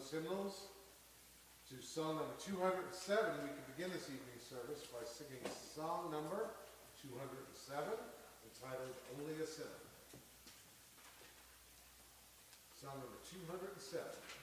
those hymnals to song number 207, we can begin this evening's service by singing song number 207, entitled Only a Sinner. Song number 207.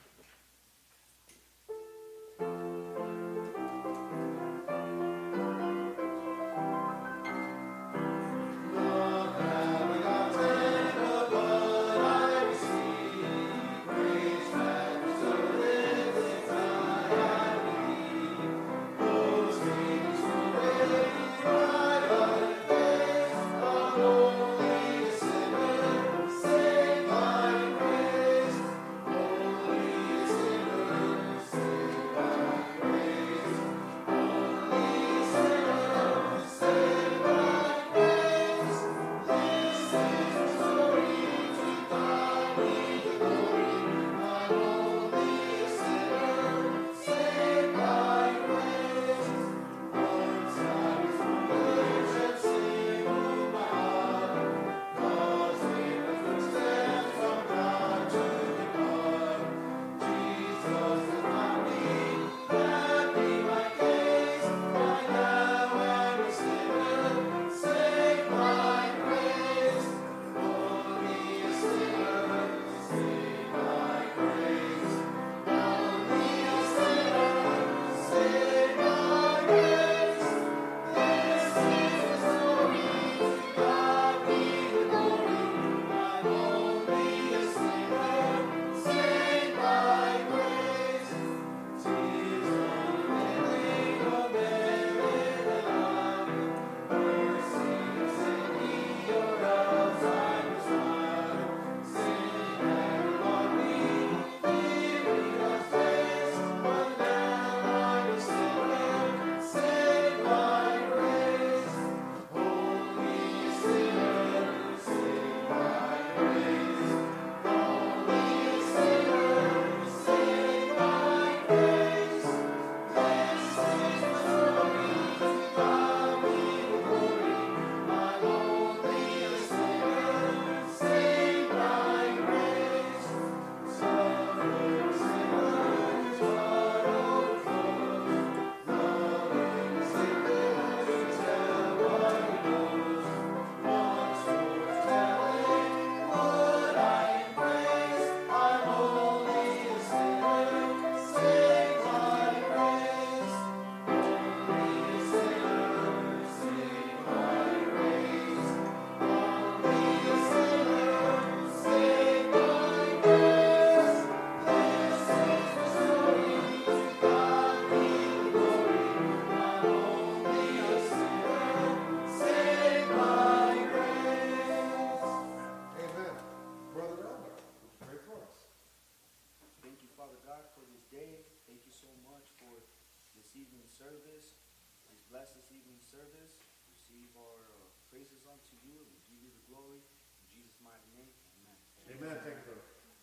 Amen. Thank you,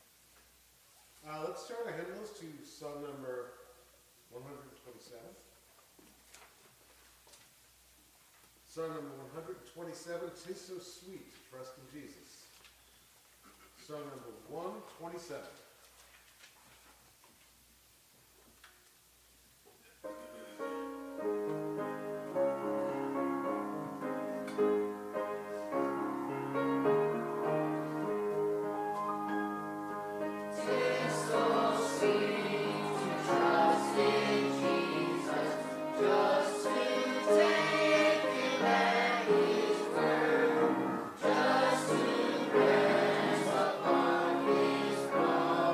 brother. Let's turn our hymnals to song number 127. Song number 127, "'Tis So Sweet to Trust in Jesus." Song number 127. Just to rest upon His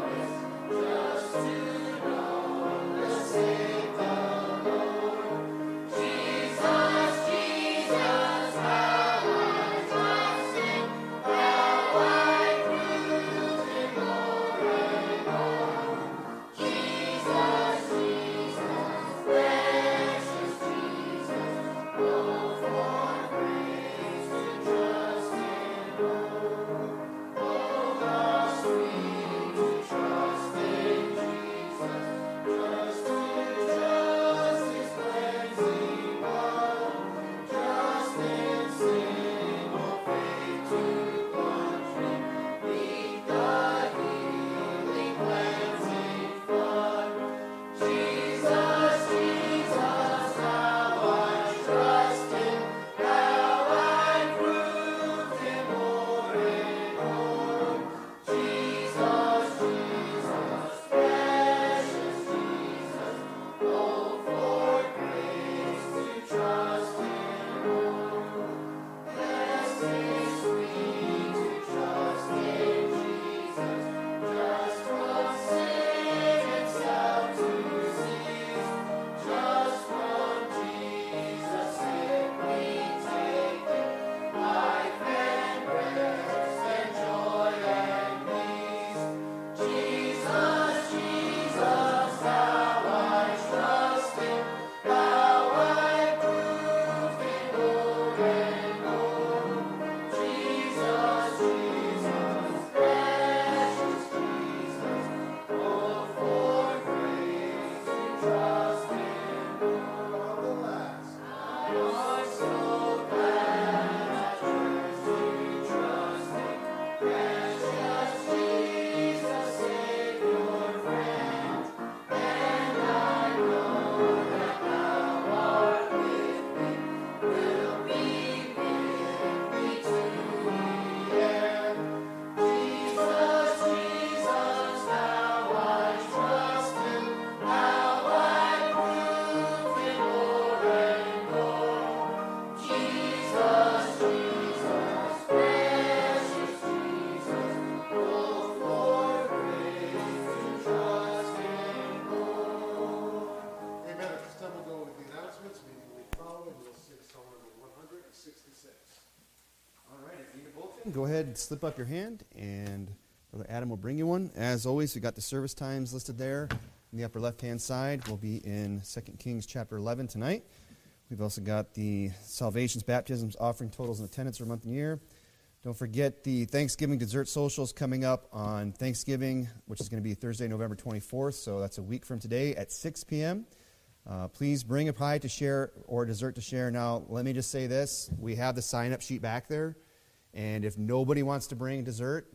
good, go ahead and slip up your hand, and Brother Adam will bring you one. As always, we got the service times listed there in the upper left-hand side. We'll be in 2 Kings chapter 11 tonight. We've also got the salvations, baptisms, offering totals, and attendance for month and year. Don't forget the Thanksgiving dessert socials coming up on Thanksgiving, which is going to be Thursday, November 24th, so that's a week from today at 6 p.m. Please bring a pie to share or dessert to share. Now, let me just say this. We have the sign-up sheet back there, and if nobody wants to bring dessert,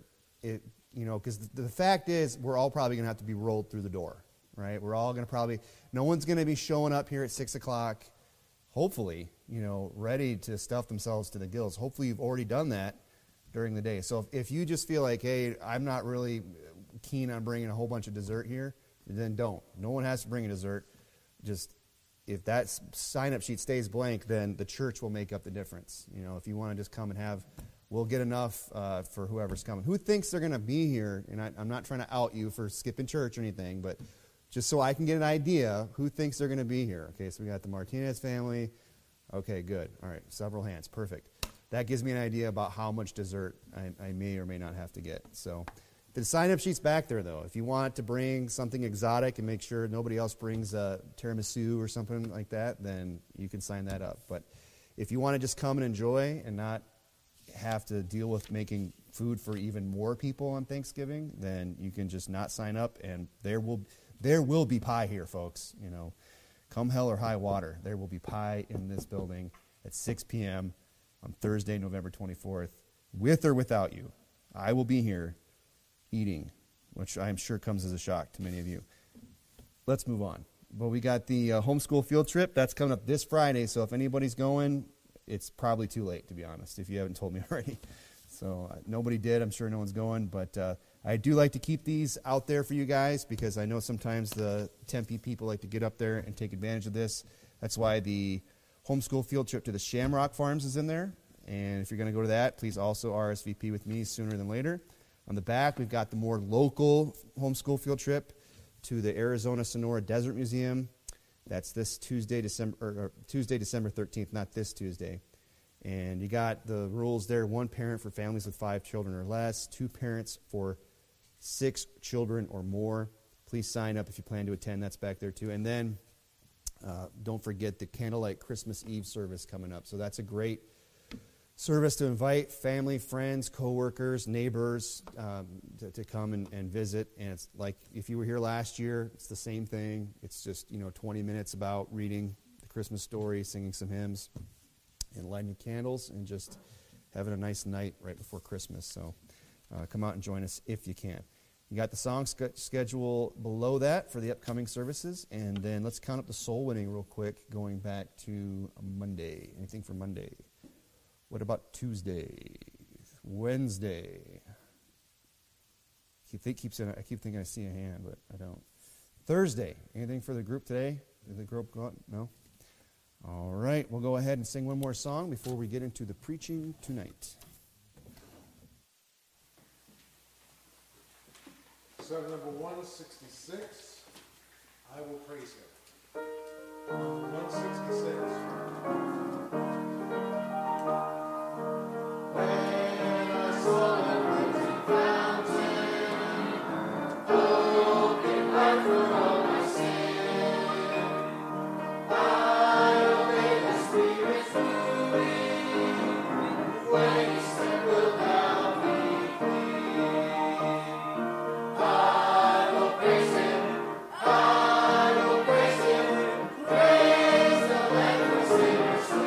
because the fact is we're all probably going to have to be rolled through the door, right? We're all going to no one's going to be showing up here at 6 o'clock, hopefully, ready to stuff themselves to the gills. Hopefully you've already done that during the day. So if you just feel like, hey, I'm not really keen on bringing a whole bunch of dessert here, then don't. No one has to bring a dessert. Just if that sign-up sheet stays blank, then the church will make up the difference. If you want to just come and we'll get enough for whoever's coming. Who thinks they're going to be here? And I'm not trying to out you for skipping church or anything, but just so I can get an idea, who thinks they're going to be here? Okay, so we got the Martinez family. Okay, good. All right, several hands. Perfect. That gives me an idea about how much dessert I may or may not have to get. So the sign-up sheet's back there, though. If you want to bring something exotic and make sure nobody else brings a tiramisu or something like that, then you can sign that up. But if you want to just come and enjoy and not have to deal with making food for even more people on Thanksgiving, then you can just not sign up, and there will be pie here, folks. Come hell or high water, there will be pie in this building at 6 p.m. on Thursday, November 24th, with or without you. I will be here eating, which I'm sure comes as a shock to many of you. Let's move on. Well, we got the homeschool field trip. That's coming up this Friday, so if anybody's going, it's probably too late, to be honest, if you haven't told me already. So nobody did. I'm sure no one's going, but I do like to keep these out there for you guys because I know sometimes the Tempe people like to get up there and take advantage of this. That's why the homeschool field trip to the Shamrock Farms is in there. And if you're going to go to that, please also RSVP with me sooner than later. On the back, we've got the more local homeschool field trip to the Arizona Sonora Desert Museum. That's this Tuesday, December 13th, not this Tuesday. And you got the rules there: 1 parent for families with 5 children or less, 2 parents for 6 children or more. Please sign up if you plan to attend. That's back there too. And then don't forget the Candlelight Christmas Eve service coming up. So that's a great service to invite family, friends, coworkers, neighbors to come and visit. And it's like if you were here last year, it's the same thing. It's just 20 minutes about reading the Christmas story, singing some hymns, and lighting candles, and just having a nice night right before Christmas. So come out and join us if you can. You got the song schedule below that for the upcoming services, and then let's count up the soul winning real quick, going back to Monday. Anything for Monday? What about Tuesday? Wednesday? I keep thinking I see a hand, but I don't. Thursday? Anything for the group today? Did the group go out? No? All right, we'll go ahead and sing one more song before we get into the preaching tonight. Song number 166, I Will Praise Him. 166. Praise the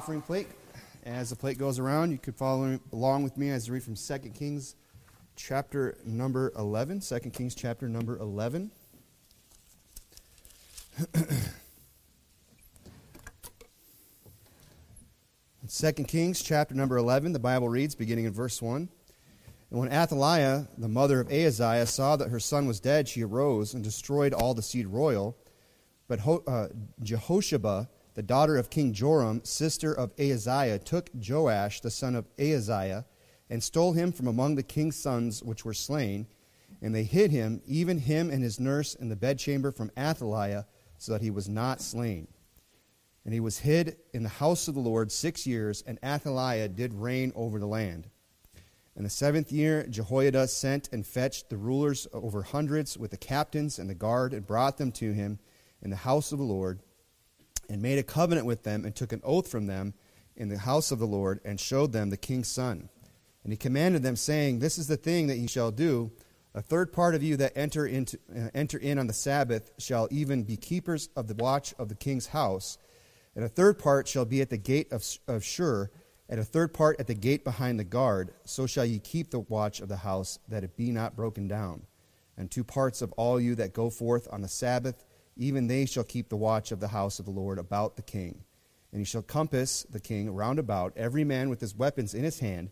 offering plate. As the plate goes around, you could follow along with me as I read from 2 Kings chapter number 11. 2 Kings chapter number 11. In 2 Kings chapter number 11, the Bible reads, beginning in verse 1. And when Athaliah, the mother of Ahaziah, saw that her son was dead, she arose and destroyed all the seed royal. But Jehosheba, the daughter of King Joram, sister of Ahaziah, took Joash, the son of Ahaziah, and stole him from among the king's sons which were slain. And they hid him, even him and his nurse, in the bedchamber from Athaliah, so that he was not slain. And he was hid in the house of the Lord 6 years, and Athaliah did reign over the land. In the 7th year, Jehoiada sent and fetched the rulers over hundreds with the captains and the guard, and brought them to him in the house of the Lord, and made a covenant with them, and took an oath from them in the house of the Lord, and showed them the king's son. And he commanded them, saying, This is the thing that ye shall do. A third part of you that enter in on the Sabbath shall even be keepers of the watch of the king's house, and a third part shall be at the gate of Shur, and a third part at the gate behind the guard. So shall ye keep the watch of the house, that it be not broken down. And 2 parts of all you that go forth on the Sabbath, even they shall keep the watch of the house of the Lord about the king. And he shall compass the king round about, every man with his weapons in his hand,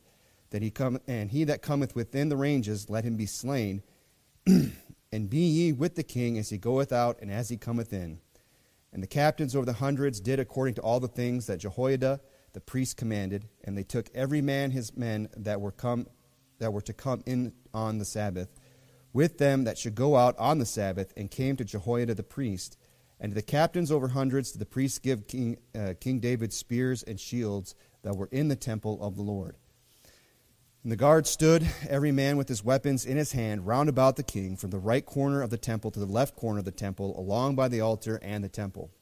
and he that cometh within the ranges, let him be slain. And be ye with the king as he goeth out and as he cometh in. And the captains over the hundreds did according to all the things that Jehoiada the priest commanded, and they took every man his men that were to come in on the Sabbath, with them that should go out on the Sabbath, and came to Jehoiada the priest. And to the captains over hundreds did the priests give King David spears and shields that were in the temple of the Lord. And the guard stood, every man with his weapons in his hand, round about the king, from the right corner of the temple to the left corner of the temple, along by the altar and the temple.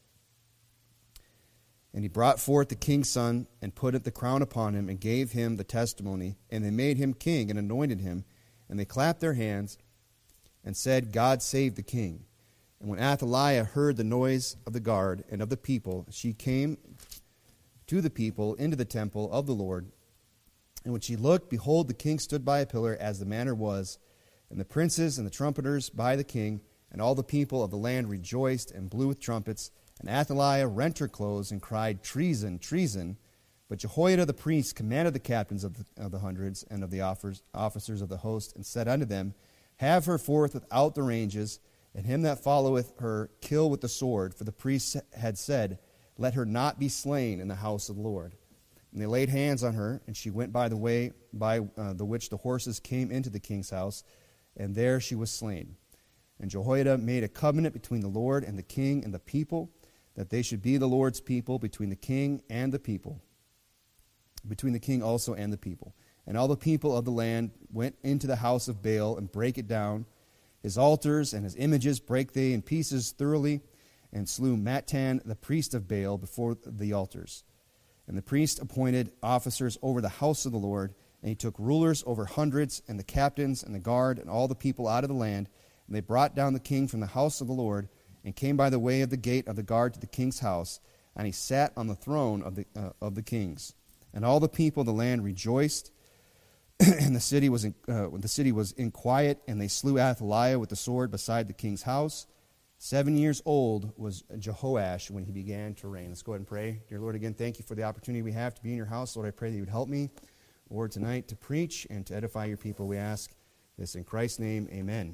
And he brought forth the king's son, and put the crown upon him, and gave him the testimony. And they made him king, and anointed him. And they clapped their hands, and said, God save the king. And when Athaliah heard the noise of the guard and of the people, she came to the people into the temple of the Lord. And when she looked, behold, the king stood by a pillar, as the manner was, and the princes and the trumpeters by the king, and all the people of the land rejoiced and blew with trumpets. And Athaliah rent her clothes and cried, Treason, treason. But Jehoiada the priest commanded the captains of the hundreds and of the officers of the host, and said unto them, Have her forth without the ranges, and him that followeth her kill with the sword. For the priest had said, Let her not be slain in the house of the Lord. And they laid hands on her, and she went by the way by the which the horses came into the king's house, and there she was slain. And Jehoiada made a covenant between the Lord and the king and the people, that they should be the Lord's people, between the king and the people, between the king also and the people. And all the people of the land went into the house of Baal, and brake it down. His altars and his images brake they in pieces thoroughly, and slew Mattan the priest of Baal before the altars. And the priest appointed officers over the house of the Lord, and he took rulers over hundreds, and the captains, and the guard, and all the people out of the land. And they brought down the king from the house of the Lord, and came by the way of the gate of the guard to the king's house, and he sat on the throne of the kings. And all the people of the land rejoiced, and the city was in quiet, and they slew Athaliah with the sword beside the king's house. 7 years old was Jehoash when he began to reign. Let's go ahead and pray. Dear Lord, again, thank you for the opportunity we have to be in your house. Lord, I pray that you would help me, Lord, tonight to preach and to edify your people. We ask this in Christ's name, amen.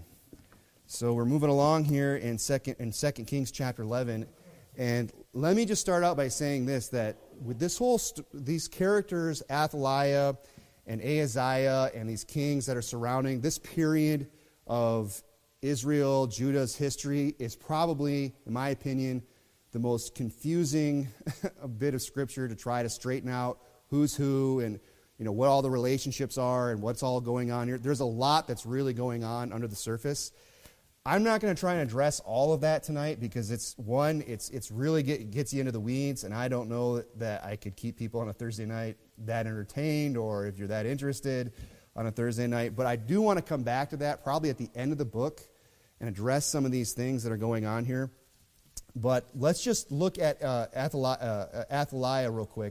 So we're moving along here in 2 Kings chapter 11. And let me just start out by saying this, that with this whole these characters, Athaliah and Ahaziah, and these kings that are surrounding this period of Israel, Judah's history, is probably, in my opinion, the most confusing bit of scripture to try to straighten out who's who and what all the relationships are and what's all going on here. There's a lot that's really going on under the surface. I'm not going to try and address all of that tonight because it's really gets you into the weeds, and I don't know that I could keep people on a Thursday night that entertained, or if you're that interested on a Thursday night. But I do want to come back to that probably at the end of the book and address some of these things that are going on here. But let's just look at Athaliah real quick.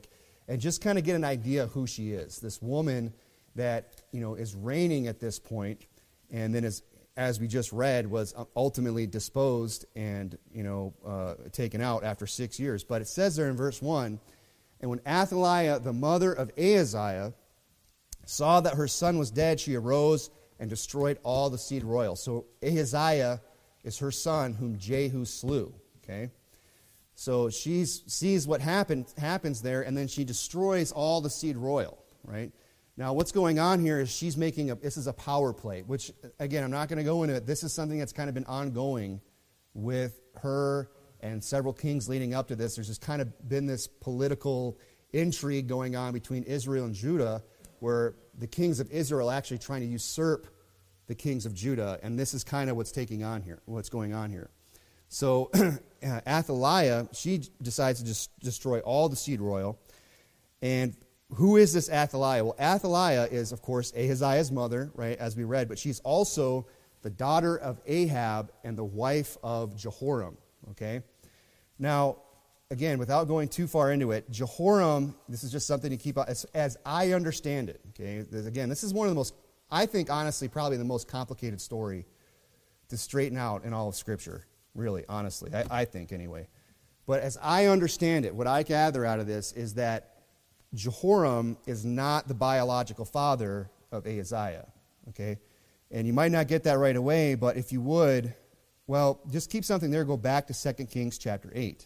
and just kind of get an idea of who she is. This woman that, is reigning at this point, and then as we just read, was ultimately disposed and, taken out after 6 years. But it says there in verse 1, and when Athaliah, the mother of Ahaziah, saw that her son was dead, she arose and destroyed all the seed royal. So Ahaziah is her son whom Jehu slew. Okay? So she sees what happens there, and then she destroys all the seed royal, right? Now, what's going on here is she's this is a power play, which, again, I'm not going to go into it. This is something that's kind of been ongoing with her and several kings leading up to this. There's just kind of been this political intrigue going on between Israel and Judah, where the kings of Israel are actually trying to usurp the kings of Judah, and this is kind of what's going on here. So Athaliah, she decides to just destroy all the seed royal. And who is this Athaliah? Well, Athaliah is, of course, Ahaziah's mother, right, as we read, but she's also the daughter of Ahab and the wife of Jehoram, okay? Now, again, without going too far into it, Jehoram, this is just something to keep out, as I understand it, okay? Again, this is one of the most, I think, honestly, probably the most complicated story to straighten out in all of Scripture, really, honestly, I think anyway. But as I understand it, what I gather out of this is that Jehoram is not the biological father of Ahaziah, okay? And you might not get that right away, but if you would, well, just keep something there, go back to 2 Kings chapter 8.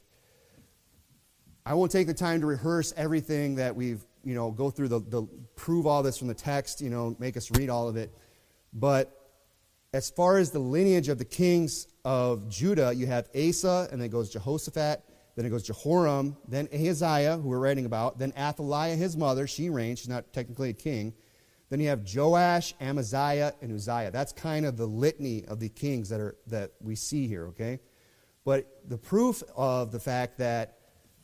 I won't take the time to rehearse everything that we've, go through the prove all this from the text, make us read all of it. But as far as the lineage of the kings of Judah, you have Asa, and then it goes Jehoshaphat, then it goes Jehoram, then Ahaziah, who we're writing about, then Athaliah, his mother, she reigned, she's not technically a king. Then you have Joash, Amaziah, and Uzziah. That's kind of the litany of the kings that we see here, okay? But the proof of the fact that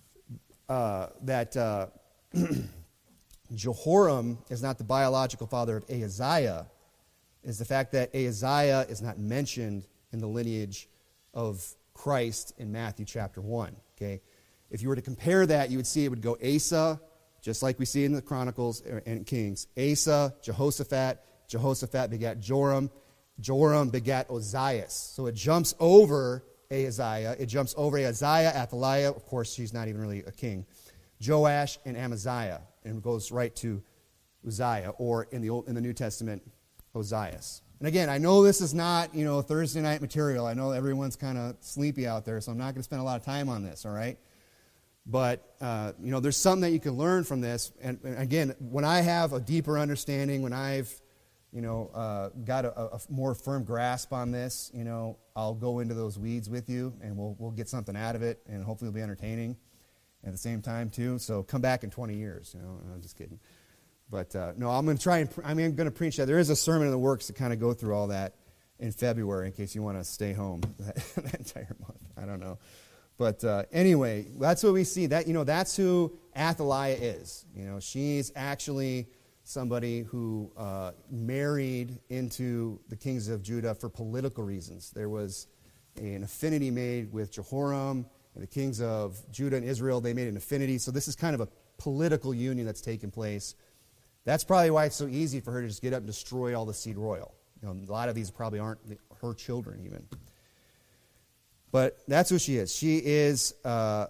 Jehoram is not the biological father of Ahaziah is the fact that Ahaziah is not mentioned in the lineage of Christ in Matthew chapter 1. Okay? If you were to compare that, you would see it would go Asa, just like we see in the Chronicles and Kings. Asa, Jehoshaphat, Jehoshaphat begat Joram, Joram begat Ozias. So it jumps over Ahaziah. It jumps over Ahaziah, Athaliah. Of course, she's not even really a king. Joash and Amaziah. And it goes right to Uzziah, or in the New Testament, Ozias. And again, I know this is not, Thursday night material. I know everyone's kind of sleepy out there, so I'm not going to spend a lot of time on this, all right? But, there's something that you can learn from this. And again, when I have a deeper understanding, when I've, got a more firm grasp on this, I'll go into those weeds with you, and we'll get something out of it, and hopefully it'll be entertaining at the same time, too. So come back in 20 years, I'm just kidding. But, no, I'm going to preach that. There is a sermon in the works to kind of go through all that in February in case you want to stay home that entire month. I don't know. But anyway, that's what we see. That's who Athaliah is. She's actually somebody who married into the kings of Judah for political reasons. There was an affinity made with Jehoram and the kings of Judah and Israel. They made an affinity. So this is kind of a political union that's taken place. That's probably why it's so easy for her to just get up and destroy all the seed royal. A lot of these probably aren't her children even. But that's who she is. She is, the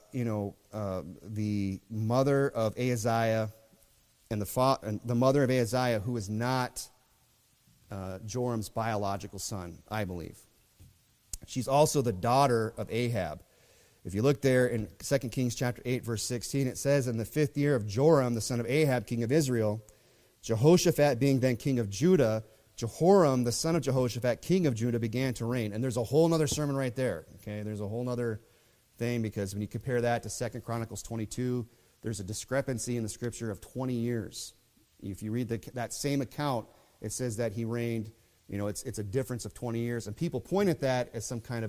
mother of Ahaziah and the mother of Ahaziah, who is not Joram's biological son, I believe. She's also the daughter of Ahab. If you look there in 2 Kings chapter 8, verse 16, it says, in the 5th year of Joram, the son of Ahab, king of Israel, Jehoshaphat being then king of Judah, Jehoram, the son of Jehoshaphat, king of Judah, began to reign. And there's a whole other sermon right there. Okay, there's a whole other thing, because when you compare that to 2 Chronicles 22, there's a discrepancy in the scripture of 20 years. If you read that same account, it says that he reigned, it's a difference of 20 years. And people point at that as some kind of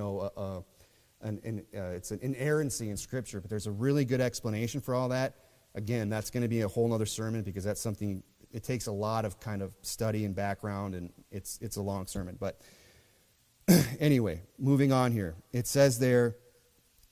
it's an inerrancy in scripture, but there's a really good explanation for all that. Again, that's going to be a whole other sermon, because that's something, it takes a lot of kind of study and background, and it's a long sermon. But anyway, moving on here. It says there,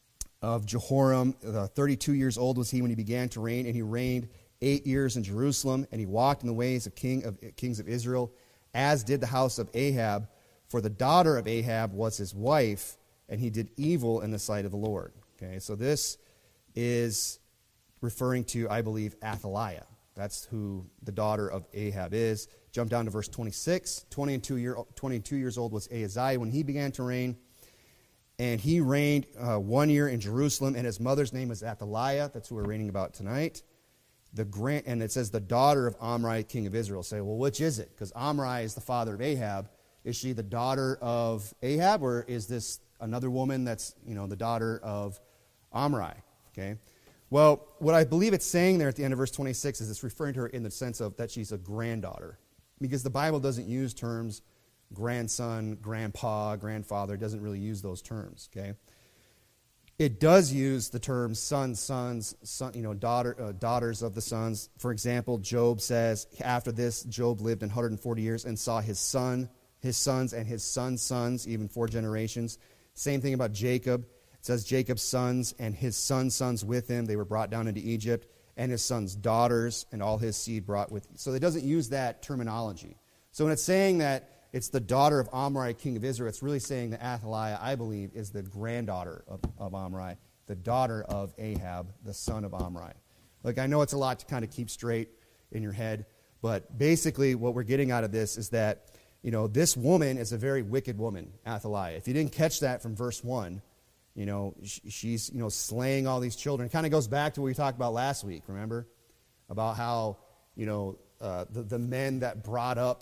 of Jehoram. 32 years old was he when he began to reign, and he reigned 8 years in Jerusalem, and he walked in the ways of kings of Israel, as did the house of Ahab. For the daughter of Ahab was his wife, and he did evil in the sight of the Lord. Okay, so this is referring to, I believe, Athaliah. That's who the daughter of Ahab is. Jump down to verse 26. 22 years old was Ahaziah when he began to reign. And he reigned 1 year in Jerusalem, and his mother's name was Athaliah. That's who we're reading about tonight. And it says the daughter of Omri, king of Israel. Say, well, which is it? Because Omri is the father of Ahab. Is she the daughter of Ahab, or is this another woman that's, the daughter of Omri? Okay. Well, what I believe it's saying there at the end of verse 26 is it's referring to her in the sense of that she's a granddaughter. Because the Bible doesn't use terms grandson, grandpa, grandfather. It doesn't really use those terms, okay? It does use the terms sons, daughters of the sons. For example, Job says, after this, Job lived 140 years and saw his sons, and his sons' sons, even 4 generations. Same thing about Jacob. It says Jacob's sons and his sons' with him. They were brought down into Egypt, and his sons' daughters and all his seed brought with him. So it doesn't use that terminology. So when it's saying that it's the daughter of Omri, king of Israel, it's really saying that Athaliah, I believe, is the granddaughter of Omri, the daughter of Ahab, the son of Omri. Like, I know it's a lot to kind of keep straight in your head, but basically what we're getting out of this is that, this woman is a very wicked woman, Athaliah. If you didn't catch that from verse 1, she's, slaying all these children. It kind of goes back to what we talked about last week, remember? About how, the men that brought up,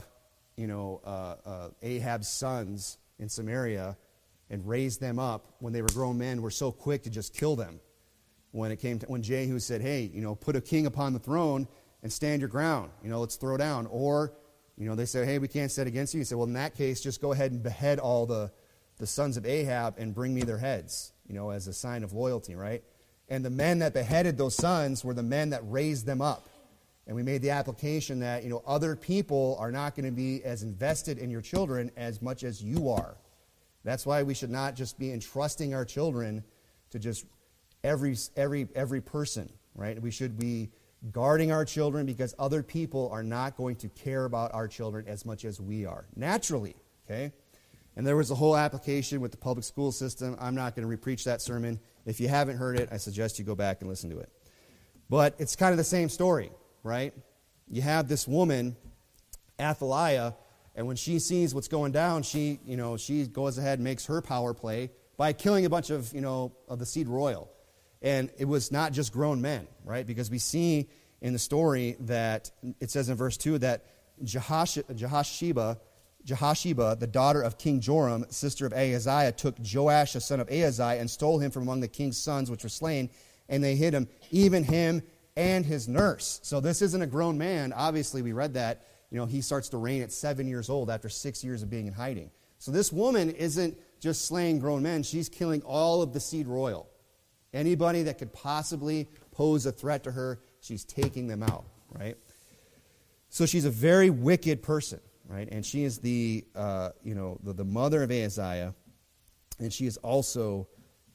Ahab's sons in Samaria and raised them up when they were grown men were so quick to just kill them. When Jehu said, hey, put a king upon the throne and stand your ground, let's throw down. Or, they say, hey, we can't stand against you. He said, well, in that case, just go ahead and behead all the sons of Ahab and bring me their heads, as a sign of loyalty, right? And the men that beheaded those sons were the men that raised them up. And we made the application that, other people are not going to be as invested in your children as much as you are. That's why we should not just be entrusting our children to just every person, right? We should be guarding our children because other people are not going to care about our children as much as we are. Naturally, okay? And there was a whole application with the public school system. I'm not going to repreach that sermon. If you haven't heard it, I suggest you go back and listen to it. But it's kind of the same story. Right? You have this woman, Athaliah, and when she sees what's going down, she goes ahead and makes her power play by killing a bunch of the seed royal. And it was not just grown men, right? Because we see in the story that it says in verse 2 that Jehosheba, the daughter of King Joram, sister of Ahaziah, took Joash, the son of Ahaziah, and stole him from among the king's sons which were slain, and they hid him, even him and his nurse. So this isn't a grown man. Obviously, we read that. He starts to reign at 7 years old after 6 years of being in hiding. So this woman isn't just slaying grown men. She's killing all of the seed royal. Anybody that could possibly pose a threat to her, she's taking them out, right? So she's a very wicked person, right? And she is the mother of Ahaziah, and she is also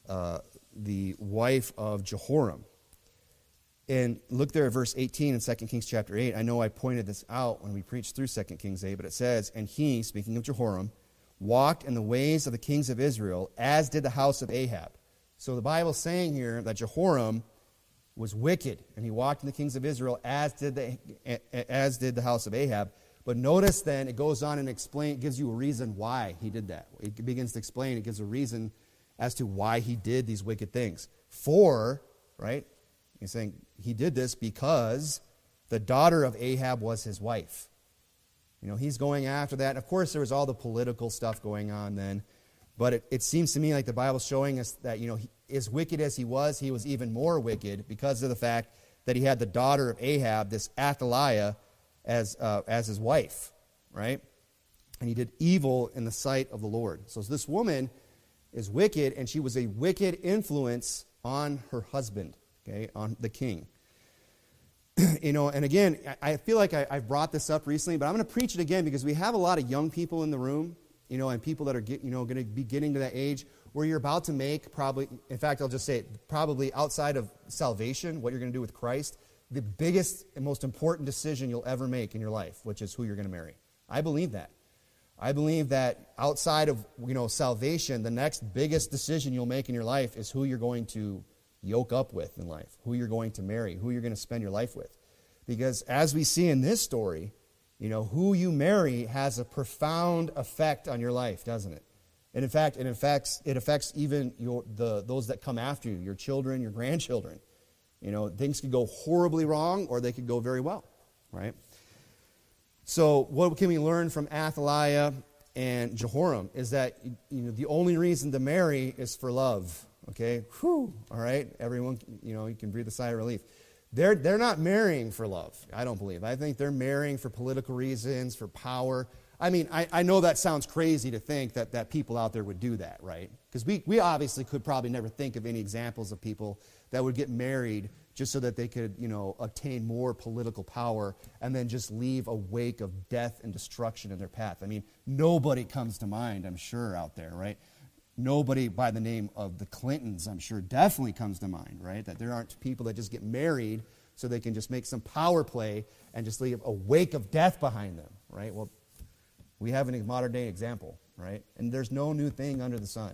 the wife of Jehoram. And look there at verse 18 in 2 Kings chapter 8. I know I pointed this out when we preached through 2 Kings 8, but it says, and he, speaking of Jehoram, walked in the ways of the kings of Israel, as did the house of Ahab. So the Bible's saying here that Jehoram was wicked, and he walked in the kings of Israel, as did the house of Ahab. But notice then, it goes on and gives you a reason why he did that. It begins to explain, it gives a reason as to why he did these wicked things. Right? He's saying he did this because the daughter of Ahab was his wife. He's going after that. And of course, there was all the political stuff going on then. But it seems to me like the Bible's showing us that, as wicked as he was even more wicked because of the fact that he had the daughter of Ahab, this Athaliah, as his wife, right? And he did evil in the sight of the Lord. So this woman is wicked, and she was a wicked influence on her husband. Okay, on the king. And again, I feel like I've brought this up recently, but I'm going to preach it again because we have a lot of young people in the room, and people that are going to be getting to that age where you're about to make probably, in fact, I'll just say it, probably outside of salvation, what you're going to do with Christ, the biggest and most important decision you'll ever make in your life, which is who you're going to marry. I believe that. I believe that outside of, salvation, the next biggest decision you'll make in your life is who you're going to yoke up with in life, who you're going to marry, who you're going to spend your life with. Because as we see in this story, who you marry has a profound effect on your life, doesn't it? And in fact, it affects even those that come after you, your children, your grandchildren. Things could go horribly wrong or they could go very well, right? So what can we learn from Athaliah and Jehoram is that the only reason to marry is for love, okay? Whew, all right? Everyone, you can breathe a sigh of relief. They're not marrying for love, I don't believe. I think they're marrying for political reasons, for power. I mean, I know that sounds crazy to think that people out there would do that, right? Because we obviously could probably never think of any examples of people that would get married just so that they could, obtain more political power and then just leave a wake of death and destruction in their path. I mean, nobody comes to mind, I'm sure, out there, right? Nobody by the name of the Clintons, I'm sure, definitely comes to mind, right? That there aren't people that just get married so they can just make some power play and just leave a wake of death behind them, right? Well, we have a modern-day example, right? And there's no new thing under the sun.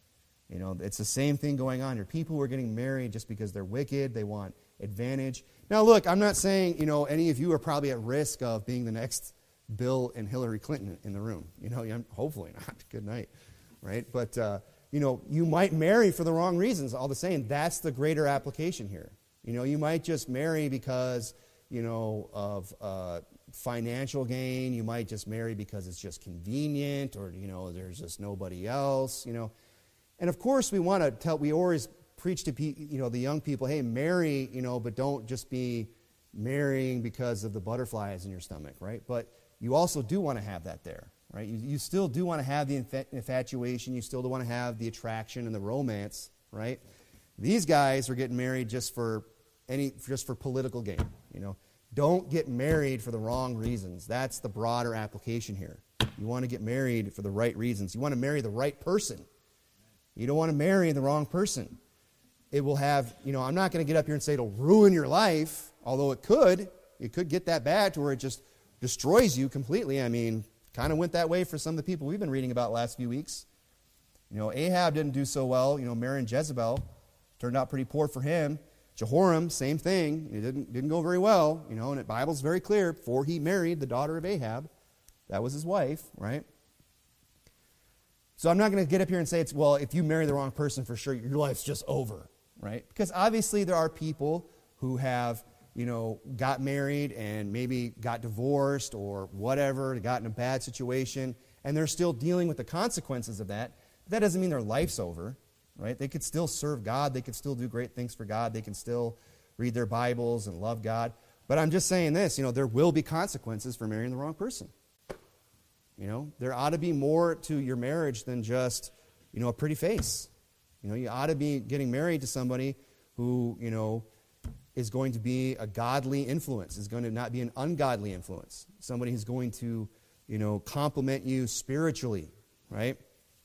It's the same thing going on here. People who are getting married just because they're wicked, they want advantage. Now, look, I'm not saying, any of you are probably at risk of being the next Bill and Hillary Clinton in the room. Hopefully not. Good night, right? But, you might marry for the wrong reasons. All the same, that's the greater application here. You might just marry because, of financial gain. You might just marry because it's just convenient or, there's just nobody else, And of course, we always preach to the young people, hey, marry, but don't just be marrying because of the butterflies in your stomach, right? But you also do want to have that there, right? You still do want to have the infatuation. You still do want to have the attraction and the romance, right? These guys are getting married just for political gain, Don't get married for the wrong reasons. That's the broader application here. You want to get married for the right reasons. You want to marry the right person. You don't want to marry the wrong person. It will have, I'm not going to get up here and say it'll ruin your life, although it could. It could get that bad to where it just destroys you completely. I mean, kind of went that way for some of the people we've been reading about the last few weeks. Ahab didn't do so well. Marrying Jezebel turned out pretty poor for him. Jehoram, same thing. It didn't go very well, and the Bible's very clear. Before he married the daughter of Ahab, that was his wife, right? So I'm not going to get up here and say if you marry the wrong person, for sure, your life's just over, right? Because obviously there are people who have, got married and maybe got divorced or whatever, got in a bad situation, and they're still dealing with the consequences of that. That doesn't mean their life's over. Right? They could still serve God. They could still do great things for God. They can still read their Bibles and love God. But I'm just saying this, there will be consequences for marrying the wrong person. There ought to be more to your marriage than just, a pretty face. You ought to be getting married to somebody who, is going to be a godly influence, is going to not be an ungodly influence. Somebody who's going to, complement you spiritually, right?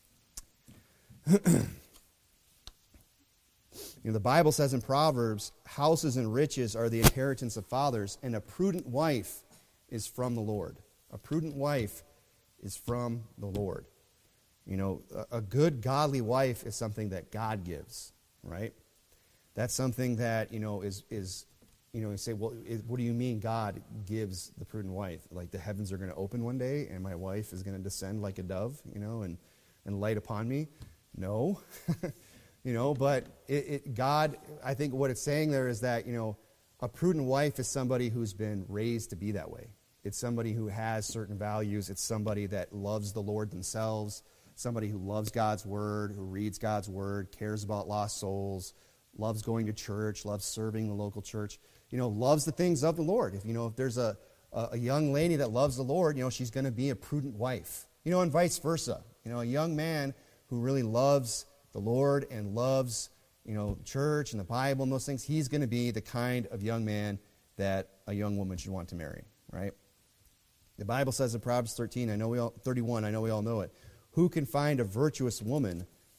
The Bible says in Proverbs, houses and riches are the inheritance of fathers, and a prudent wife is from the Lord. A prudent wife is from the Lord. A good, godly wife is something that God gives, right? That's something that, you say, well, what do you mean God gives the prudent wife? Like the heavens are going to open one day and my wife is going to descend like a dove, and light upon me? No. But God, I think what it's saying there is that, a prudent wife is somebody who's been raised to be that way. It's somebody who has certain values. It's somebody that loves the Lord themselves, somebody who loves God's Word, who reads God's Word, cares about lost souls, loves going to church, loves serving the local church, loves the things of the Lord. If there's a young lady that loves the Lord, she's going to be a prudent wife, and vice versa. A young man who really loves the Lord and loves, church and the Bible and those things, he's going to be the kind of young man that a young woman should want to marry, right? The Bible says in Proverbs 31, I know we all know it, who can find a virtuous woman?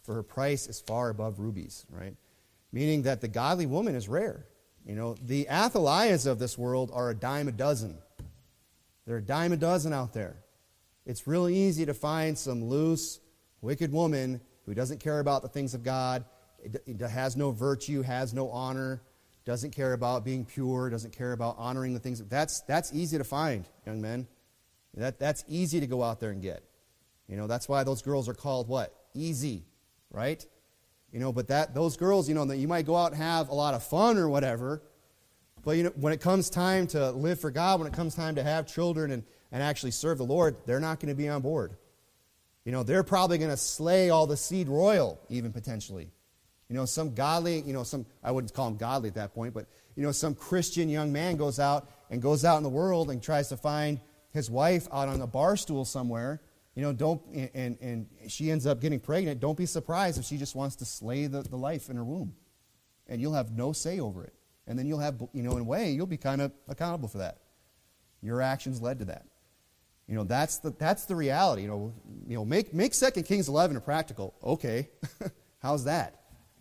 for her price is far above rubies, right? Meaning that the godly woman is rare. The Athaliahs of this world are a dime a dozen. They're a dime a dozen out there. It's really easy to find some loose, wicked woman who doesn't care about the things of God, has no virtue, has no honor, doesn't care about being pure, doesn't care about honoring the things. That's easy to find, young men. That's easy to go out there and get. That's why those girls are called what? Easy, right? But those girls, that you might go out and have a lot of fun or whatever, but when it comes time to live for God, when it comes time to have children and actually serve the Lord, they're not going to be on board. They're probably going to slay all the seed royal, even potentially. Some godly, I wouldn't call him godly at that point, but, some Christian young man goes out in the world and tries to find his wife out on a bar stool somewhere, and she ends up getting pregnant. Don't be surprised if she just wants to slay the life in her womb. And you'll have no say over it. And then you'll have, in a way, you'll be kind of accountable for that. Your actions led to that. That's the reality. Make 2 Kings 11 a practical. Okay, how's that?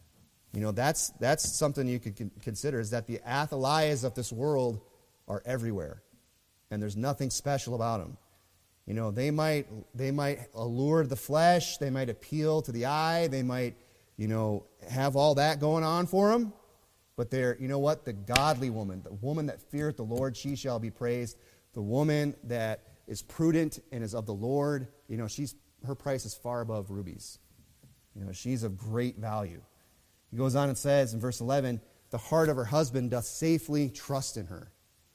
That's something you could consider, is that the Athaliahs of this world are everywhere, and there's nothing special about them. They might allure the flesh, they might appeal to the eye, they might, have all that going on for them. But they're, the godly woman, the woman that feareth the Lord, she shall be praised. The woman that is prudent and is of the Lord, her price is far above rubies. She's of great value. He goes on and says in verse 11, the heart of her husband doth safely trust in her.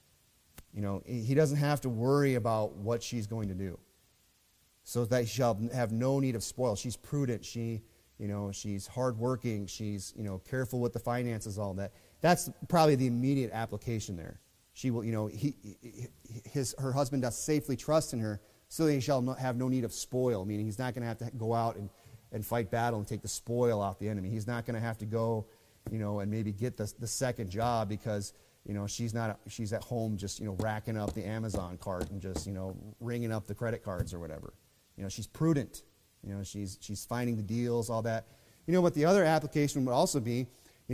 He doesn't have to worry about what she's going to do, so that he shall have no need of spoil. She's prudent. She's hardworking. She's, careful with the finances, all that. That's probably the immediate application there. She will, her husband doth safely trust in her, so that he shall have no need of spoil, meaning he's not going to have to go out and fight battle and take the spoil off the enemy. He's not going to have to go, and maybe get the second job because, she's at home just, racking up the Amazon cart and just, ringing up the credit cards or whatever. She's prudent. She's finding the deals, all that. But the other application would also be,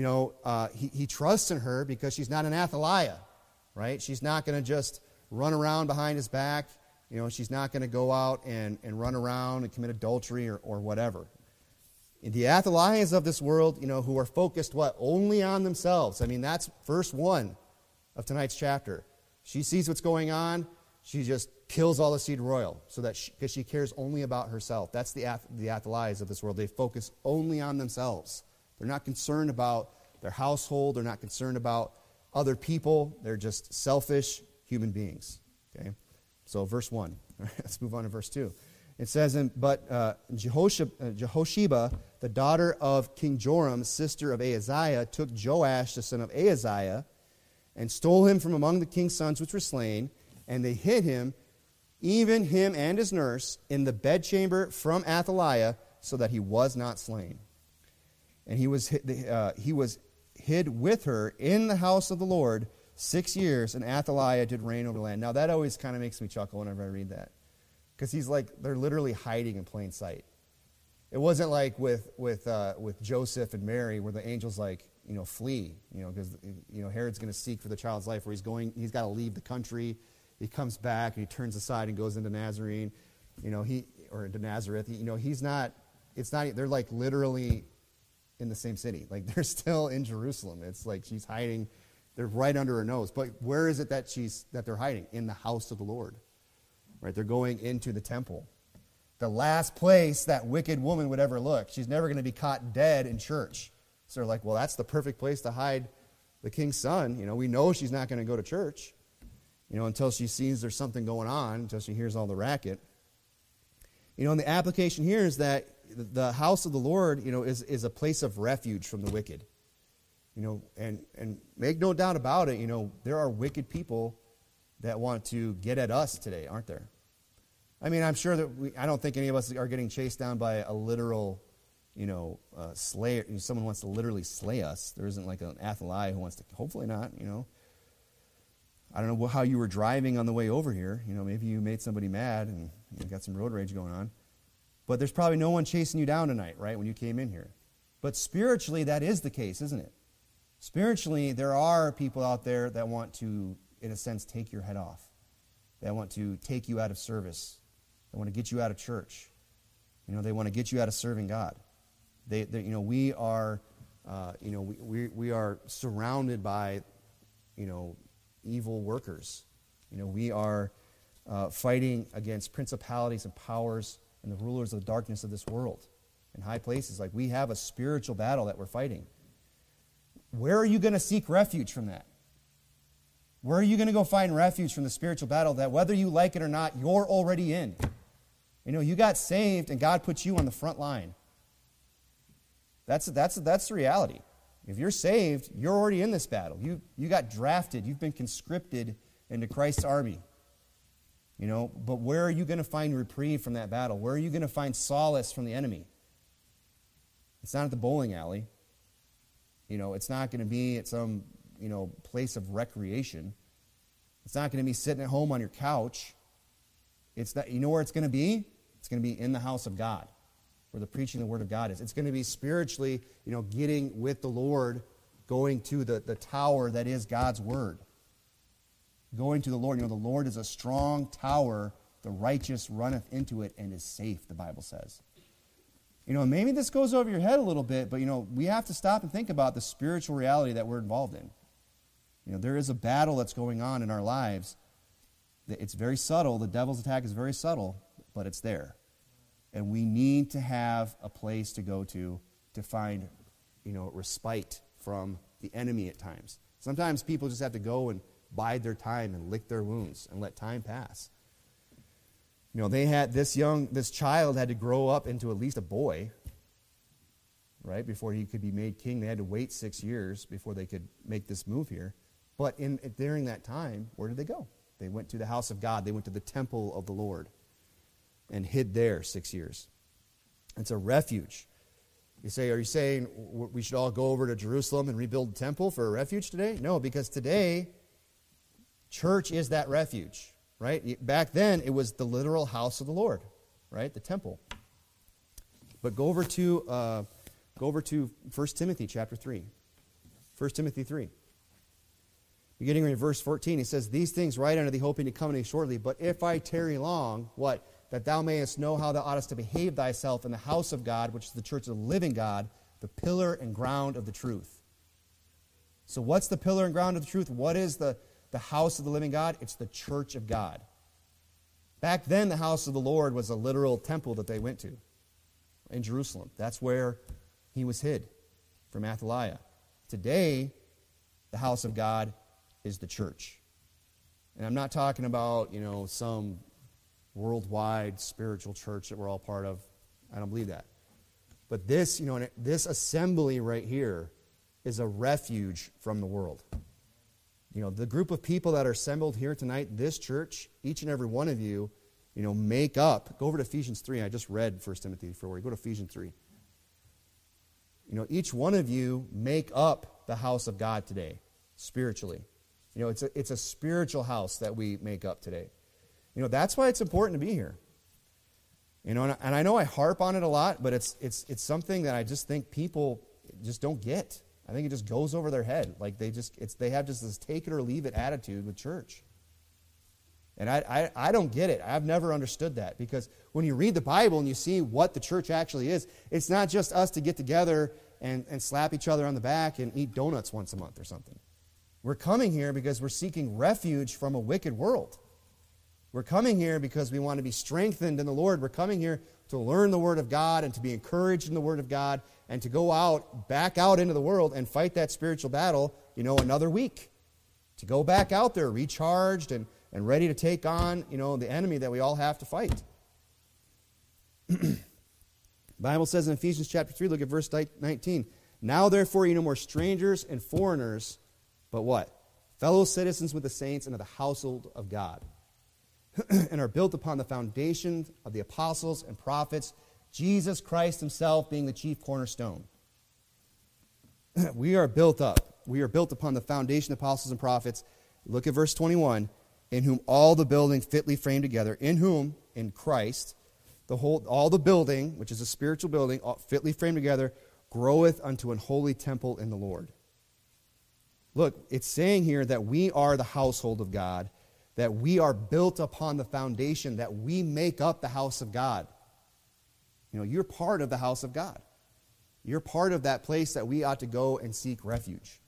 he trusts in her because she's not an Athaliah, right? She's not going to just run around behind his back. She's not going to go out and run around and commit adultery or whatever. The Athaliahs of this world, who are focused, only on themselves. I mean, that's verse 1 of tonight's chapter. She sees what's going on. She just kills all the seed royal because she cares only about herself. That's the Athaliahs of this world. They focus only on themselves. They're not concerned about their household. They're not concerned about other people. They're just selfish human beings. Okay? So verse 1. Let's move on to verse 2. It says, but Jehosheba, the daughter of King Joram, sister of Ahaziah, took Joash, the son of Ahaziah, and stole him from among the king's sons which were slain, and they hid him, even him and his nurse, in the bedchamber from Athaliah, so that he was not slain. And he was hid with her in the house of the Lord 6 years, and Athaliah did reign over the land. Now that always kind of makes me chuckle whenever I read that. Because they're literally hiding in plain sight. It wasn't like with Joseph and Mary where the angel's flee, because Herod's going to seek for the child's life, where he's got to leave the country. He comes back and he turns aside and goes into Nazarene, into Nazareth. He's not. It's not. They're literally in the same city. They're still in Jerusalem. It's like she's hiding. They're right under her nose. But where is it that they're hiding? In the house of the Lord. Right, they're going into the temple. The last place that wicked woman would ever look. She's never going to be caught dead in church. So they're like, well, that's the perfect place to hide the king's son. We know she's not going to go to church, until she sees there's something going on, until she hears all the racket. And the application here is that the house of the Lord, is a place of refuge from the wicked. And make no doubt about it, there are wicked people that want to get at us today, aren't there? I mean, I'm sure that I don't think any of us are getting chased down by a literal, slayer. Someone wants to literally slay us. There isn't like an Athaliah who wants to, hopefully not, I don't know how you were driving on the way over here. Maybe you made somebody mad and you got some road rage going on. But there's probably no one chasing you down tonight, right, when you came in here. But spiritually, that is the case, isn't it? Spiritually, there are people out there that want to, in a sense, take your head off. They want to take you out of service. They want to get you out of church. They want to get you out of serving God. We are, we are surrounded by, evil workers. We are fighting against principalities and powers and the rulers of the darkness of this world in high places. Like, we have a spiritual battle that we're fighting. Where are you going to seek refuge from that? Where are you going to go find refuge from the spiritual battle that, whether you like it or not, you're already in? You got saved and God put you on the front line. That's the reality. If you're saved, you're already in this battle. You got drafted. You've been conscripted into Christ's army. But where are you going to find reprieve from that battle? Where are you going to find solace from the enemy? It's not at the bowling alley. It's not going to be at some, place of recreation. It's not going to be sitting at home on your couch. It's not, where it's going to be? It's going to be in the house of God, where the preaching of the Word of God is. It's going to be spiritually, getting with the Lord, going to the tower that is God's Word. Going to the Lord. The Lord is a strong tower. The righteous runneth into it and is safe, the Bible says. Maybe this goes over your head a little bit, but, we have to stop and think about the spiritual reality that we're involved in. There is a battle that's going on in our lives. It's very subtle. The devil's attack is very subtle, but it's there. And we need to have a place to go to find, respite from the enemy at times. Sometimes people just have to go and bide their time and lick their wounds and let time pass. They had this child had to grow up into at least a boy, right, before he could be made king. They had to wait 6 years before they could make this move here. But during that time, where did they go? They went to the house of God. They went to the temple of the Lord and hid there 6 years. It's a refuge. Are you saying we should all go over to Jerusalem and rebuild the temple for a refuge today? No, because today, church is that refuge, right? Back then, it was the literal house of the Lord, right? The temple. But go over to 1 Timothy chapter 3. 1 Timothy 3. Beginning in verse 14, he says, "These things write unto thee, hoping to come unto thee shortly. But if I tarry long," what? "That thou mayest know how thou oughtest to behave thyself in the house of God, which is the church of the living God, the pillar and ground of the truth." So what's the pillar and ground of the truth? What is the house of the living God? It's the church of God. Back then, the house of the Lord was a literal temple that they went to in Jerusalem. That's where he was hid from Athaliah. Today, the house of God is the church. And I'm not talking about, some worldwide spiritual church that we're all part of. I don't believe that. But this, this assembly right here is a refuge from the world. The group of people that are assembled here tonight, this church, each and every one of you, make up. Go over to Ephesians 3. I just read 1 Timothy 4. Go to Ephesians 3. Each one of you make up the house of God today, spiritually. It's a spiritual house that we make up today. That's why it's important to be here. And I know I harp on it a lot, but it's something that I just think people just don't get. I think it just goes over their head. Like they have just this take it or leave it attitude with church. And I don't get it. I've never understood that, because when you read the Bible and you see what the church actually is, it's not just us to get together and slap each other on the back and eat donuts once a month or something. We're coming here because we're seeking refuge from a wicked world. We're coming here because we want to be strengthened in the Lord. We're coming here to learn the Word of God and to be encouraged in the Word of God and to go back out into the world and fight that spiritual battle, another week. To go back out there recharged and ready to take on, the enemy that we all have to fight. The Bible says in Ephesians chapter 3, look at verse 19. "Now therefore ye no more strangers and foreigners, but what? Fellow citizens with the saints and of the household of God, and are built upon the foundation of the apostles and prophets, Jesus Christ himself being the chief cornerstone." We are built up. We are built upon the foundation of the apostles and prophets. Look at verse 21. "In whom all the building fitly framed together, in whom, in Christ, all the building, which is a spiritual building, fitly framed together, groweth unto an holy temple in the Lord. Look, it's saying here that we are the household of God, that we are built upon the foundation, that we make up the house of God. You're part of the house of God. You're part of that place that we ought to go and seek refuge.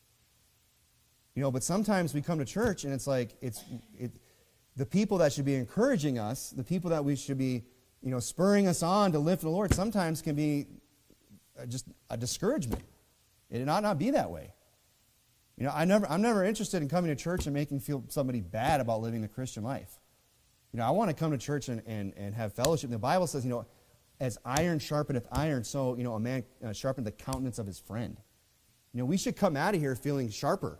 But sometimes we come to church and it's like, the people that should be encouraging us, the people that we should be, spurring us on to live for the Lord, sometimes can be just a discouragement. It ought not be that way. I'm never interested in coming to church and making feel somebody bad about living the Christian life. I want to come to church and have fellowship. The Bible says, as iron sharpeneth iron, so, a man sharpeneth the countenance of his friend. We should come out of here feeling sharper.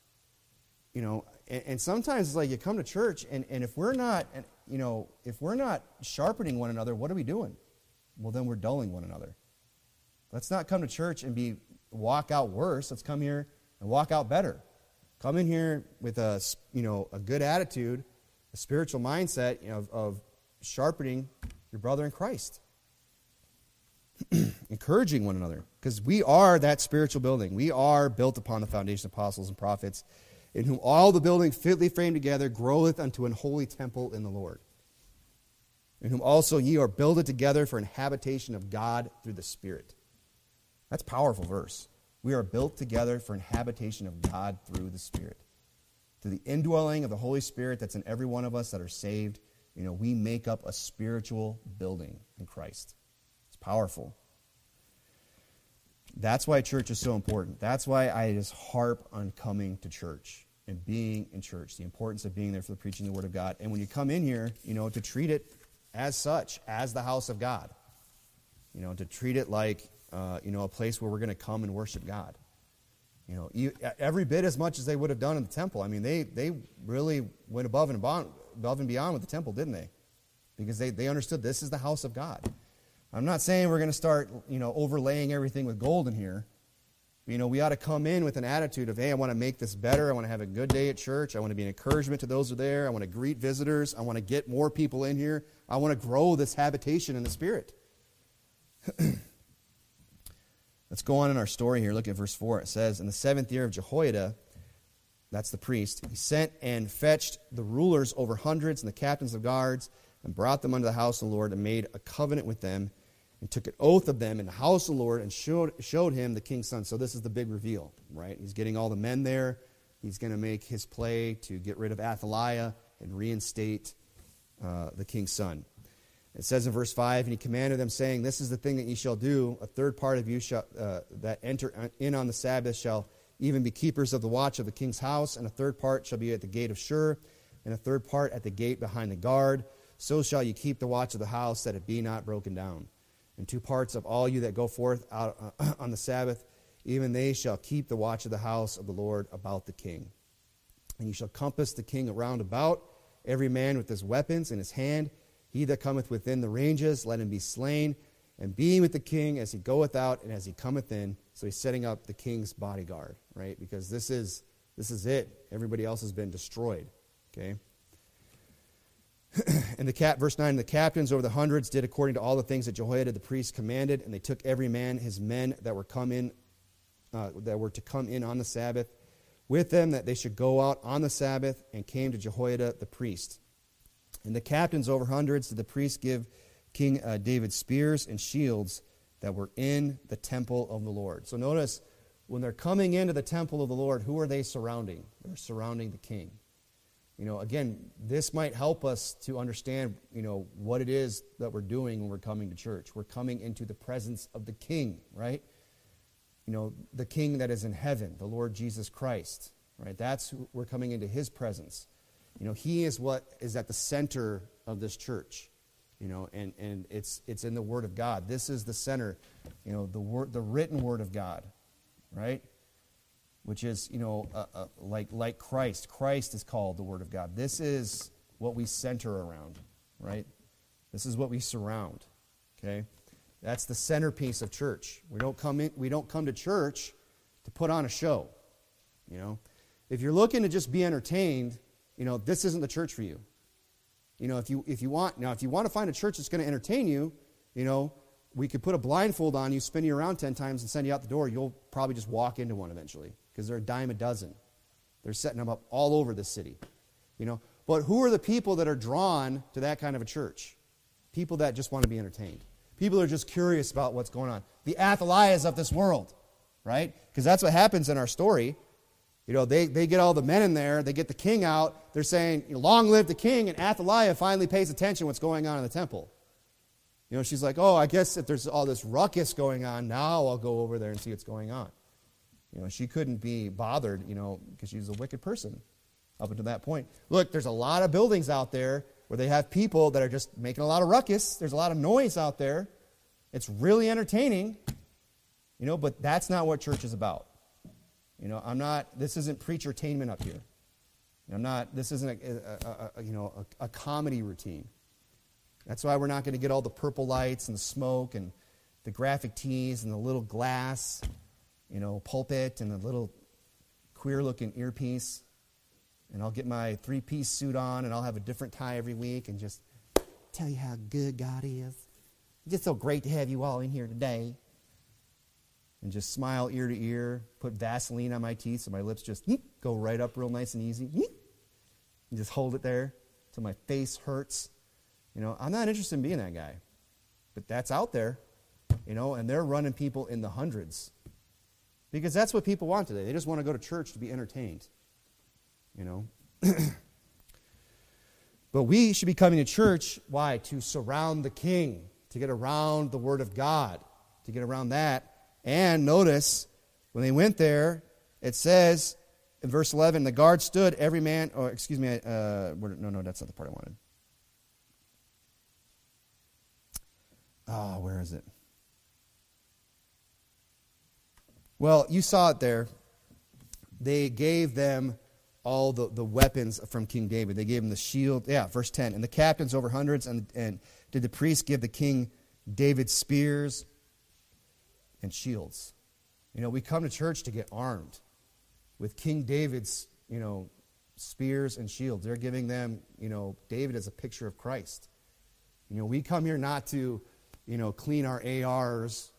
And sometimes it's like you come to church, and if we're not sharpening one another, what are we doing? Well, then we're dulling one another. Let's not come to church and walk out worse. Let's come here and walk out better. Come in here with a good attitude, a spiritual mindset of sharpening your brother in Christ. Encouraging one another, because we are that spiritual building. We are built upon the foundation of apostles and prophets, in whom all the building fitly framed together groweth unto an holy temple in the Lord, in whom also ye are builded together for an habitation of God through the Spirit. That's a powerful verse. We are built together for an habitation of God through the Spirit. Through the indwelling of the Holy Spirit that's in every one of us that are saved, we make up a spiritual building in Christ. It's powerful. That's why church is so important. That's why I just harp on coming to church and being in church, the importance of being there for the preaching of the Word of God. And when you come in here, to treat it as such, as the house of God. To treat it like, a place where we're going to come and worship God. Every bit as much as they would have done in the temple. I mean, they really went above and beyond with the temple, didn't they? Because they understood this is the house of God. I'm not saying we're going to start, overlaying everything with gold in here. We ought to come in with an attitude of, hey, I want to make this better. I want to have a good day at church. I want to be an encouragement to those who are there. I want to greet visitors. I want to get more people in here. I want to grow this habitation in the Spirit. Let's go on in our story here. Look at verse 4. It says, in the 7th year of Jehoiada, that's the priest, he sent and fetched the rulers over hundreds and the captains of guards and brought them unto the house of the Lord and made a covenant with them and took an oath of them in the house of the Lord and showed him the king's son. So this is the big reveal, right? He's getting all the men there. He's going to make his play to get rid of Athaliah and reinstate the king's son. It says in verse 5, and he commanded them, saying, this is the thing that ye shall do. A third part of you shall, that enter in on the Sabbath shall even be keepers of the watch of the king's house, and a third part shall be at the gate of Shur, and a third part at the gate behind the guard. So shall you keep the watch of the house, that it be not broken down. And 2 parts of all you that go forth out on the Sabbath, even they shall keep the watch of the house of the Lord about the king. And you shall compass the king around about, every man with his weapons in his hand. He that cometh within the ranges, let him be slain. And being with the king as he goeth out and as he cometh in. So he's setting up the king's bodyguard, right? Because this is it. Everybody else has been destroyed, okay? And verse 9, the captains over the hundreds did according to all the things that Jehoiada the priest commanded, and they took every man his men that were to come in on the Sabbath with them, that they should go out on the Sabbath, and came to Jehoiada the priest. And the captains over hundreds did the priest give King David spears and shields that were in the temple of the Lord. So notice, when they're coming into the temple of the Lord, who are they surrounding? They're surrounding the king. Again, this might help us to understand, what it is that we're doing when we're coming to church. We're coming into the presence of the King, right? The King that is in heaven, the Lord Jesus Christ, right? That's who we're coming into His presence. He is what is at the center of this church, and it's in the Word of God. This is the center, the written Word of God, right? Which is, like Christ. Christ is called the Word of God. This is what we center around, right? This is what we surround, okay? That's the centerpiece of church. We don't come to church to put on a show, If you're looking to just be entertained, this isn't the church for you. If you want to find a church that's going to entertain you, we could put a blindfold on you, spin you around 10 times, and send you out the door. You'll probably just walk into one eventually because they're a dime a dozen. They're setting them up all over the city, But who are the people that are drawn to that kind of a church? People that just want to be entertained. People are just curious about what's going on. The Athaliahs of this world, right? Because that's what happens in our story. They get all the men in there. They get the king out. They're saying, long live the king. And Athaliah finally pays attention to what's going on in the temple. She's like, oh, I guess if there's all this ruckus going on, now I'll go over there and see what's going on. She couldn't be bothered, because she's a wicked person up until that point. Look, there's a lot of buildings out there where they have people that are just making a lot of ruckus. There's a lot of noise out there. It's really entertaining, but that's not what church is about. This isn't preachertainment up here. This isn't a comedy routine. That's why we're not going to get all the purple lights and the smoke and the graphic tees and the little glass, pulpit and the little queer-looking earpiece. And I'll get my 3-piece suit on and I'll have a different tie every week and just tell you how good God is. It's just so great to have you all in here today. And just smile ear to ear, put Vaseline on my teeth so my lips just go right up real nice and easy. And just hold it there till my face hurts. I'm not interested in being that guy. But that's out there, and they're running people in the hundreds. Because that's what people want today. They just want to go to church to be entertained. But we should be coming to church, why? To surround the king, to get around the word of God, to get around that. And notice, when they went there, it says in verse 11, the guard stood, every man, no, that's not the part I wanted. Where is it? Well, you saw it there. They gave them all the weapons from King David. They gave him the shield. Yeah, verse 10. And the captains over hundreds, and did the priests give the king David spears and shields. We come to church to get armed with King David's, spears and shields. They're giving them, David as a picture of Christ. We come here not to, clean our ARs,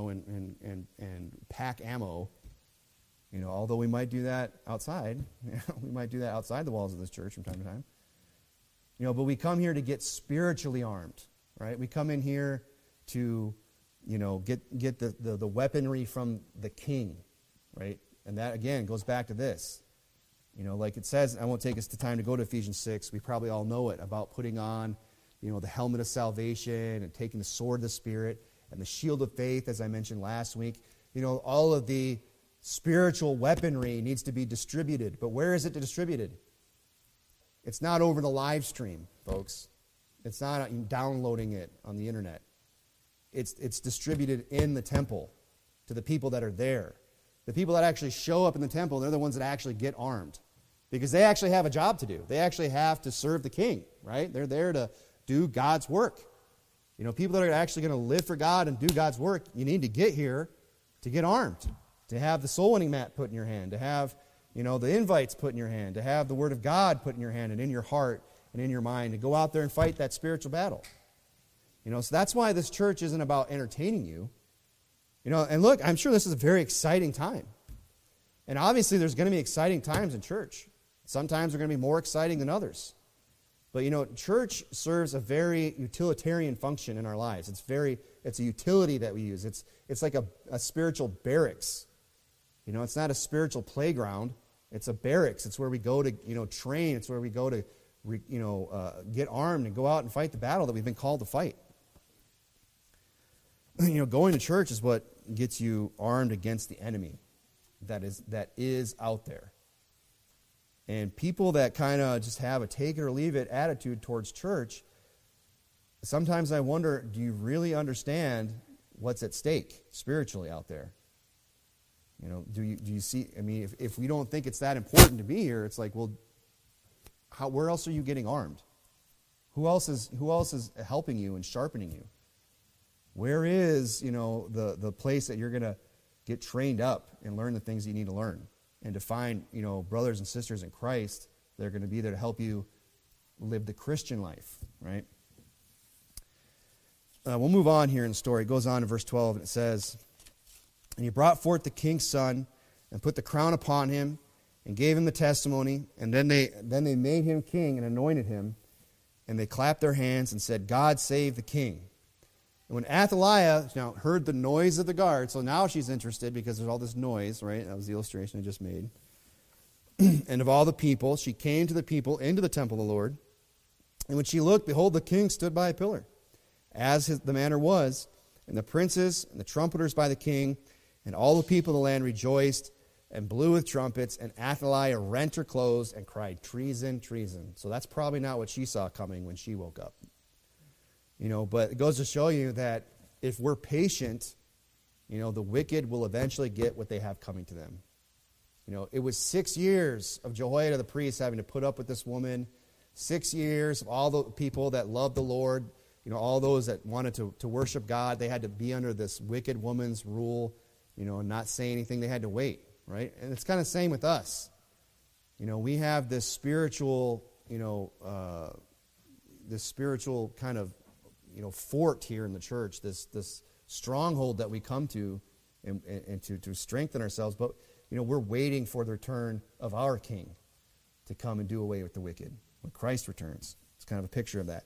and pack ammo. Although we might do that outside. We might do that outside the walls of this church from time to time. But we come here to get spiritually armed, right? We come in here to, get the weaponry from the king, right? And that, again, goes back to this. Like it says, I won't take us the time to go to Ephesians 6. We probably all know it, about putting on, the helmet of salvation and taking the sword of the Spirit and the shield of faith, as I mentioned last week. All of the spiritual weaponry needs to be distributed. But where is it distributed? It's not over the live stream, folks. It's not downloading it on the internet. It's distributed in the temple to the people that are there. The people that actually show up in the temple, they're the ones that actually get armed. Because they actually have a job to do. They actually have to serve the king, right? They're there to do God's work. People that are actually going to live for God and do God's work, you need to get here to get armed, to have the soul winning mat put in your hand, to have, the invites put in your hand, to have the word of God put in your hand and in your heart and in your mind, to go out there and fight that spiritual battle. So that's why this church isn't about entertaining you. And look, I'm sure this is a very exciting time. And obviously there's going to be exciting times in church. Sometimes they're going to be more exciting than others. But, church serves a very utilitarian function in our lives. It's a utility that we use. It's like a spiritual barracks. It's not a spiritual playground. It's a barracks. It's where we go to, train. It's where we go to, get armed and go out and fight the battle that we've been called to fight. Going to church is what gets you armed against the enemy that is out there. And people that kind of just have a take it or leave it attitude towards church, sometimes I wonder, do you really understand what's at stake spiritually out there? Do you see, if we don't think it's that important to be here, it's like, well, where else are you getting armed? Who else is helping you and sharpening you? Where is, the place that you're going to get trained up and learn the things you need to learn? And to find, brothers and sisters in Christ that are going to be there to help you, live the Christian life, right? We'll move on here in the story. It goes on in verse 12, and it says, "And he brought forth the king's son, and put the crown upon him, and gave him the testimony. And then they made him king and anointed him. And they clapped their hands and said, God save the king.' And when Athaliah now heard the noise of the guard," so now she's interested because there's all this noise, right? That was the illustration I just made. "And of all the people, she came to the people into the temple of the Lord. And when she looked, behold, the king stood by a pillar, as the manner was, and the princes and the trumpeters by the king, and all the people of the land rejoiced and blew with trumpets, and Athaliah rent her clothes and cried, 'Treason, treason.'" So that's probably not what she saw coming when she woke up. But it goes to show you that if we're patient, the wicked will eventually get what they have coming to them. It was 6 years of Jehoiada the priest having to put up with this woman, 6 years of all the people that loved the Lord, all those that wanted to worship God. They had to be under this wicked woman's rule, and not say anything. They had to wait, right? And it's kind of the same with us. We have this spiritual, kind of, fort here in the church, this stronghold that we come to and to strengthen ourselves. But, we're waiting for the return of our King to come and do away with the wicked when Christ returns. It's kind of a picture of that.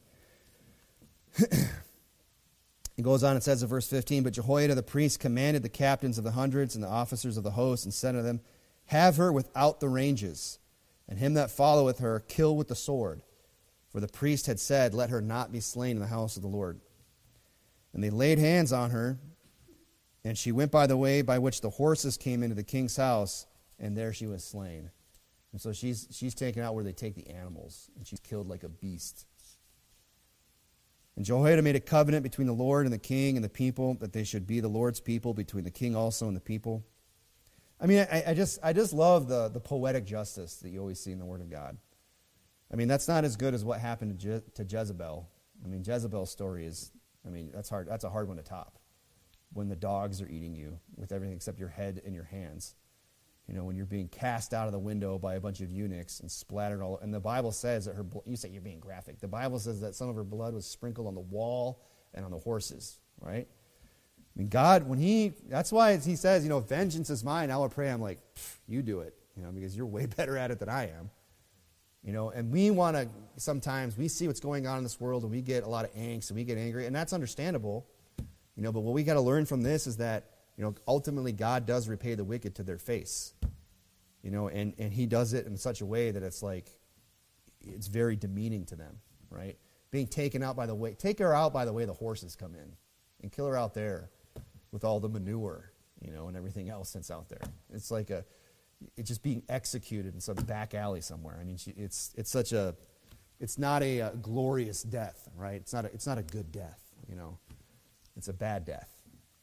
It goes on, it says in verse 15, "But Jehoiada the priest commanded the captains of the hundreds and the officers of the host, and said unto them, Have her without the ranges, and him that followeth her kill with the sword. For the priest had said, Let her not be slain in the house of the Lord. And they laid hands on her, and she went by the way by which the horses came into the king's house, and there she was slain." And so she's taken out where they take the animals, and she's killed like a beast. "And Jehoiada made a covenant between the Lord and the king and the people, that they should be the Lord's people, between the king also and the people." I mean, I just love the poetic justice that you always see in the Word of God. I mean, that's not as good as what happened to Jezebel. I mean, Jezebel's story is, that's hard. That's a hard one to top. When the dogs are eating you with everything except your head and your hands. When you're being cast out of the window by a bunch of eunuchs and splattered all. And the Bible says that you say you're being graphic. The Bible says that some of her blood was sprinkled on the wall and on the horses, right? I mean, God, that's why he says, vengeance is mine. I will pray. I'm like, you do it, because you're way better at it than I am. And we want to, sometimes we see what's going on in this world and we get a lot of angst and we get angry, and that's understandable. But what we got to learn from this is that, ultimately God does repay the wicked to their face. And he does it in such a way that it's like, it's very demeaning to them, right? Being taken out by the way, take her out by the way the horses come in and kill her out there with all the manure, and everything else that's out there. It's like it's just being executed in some back alley somewhere. I mean, it's not a glorious death, right? It's not a good death, It's a bad death.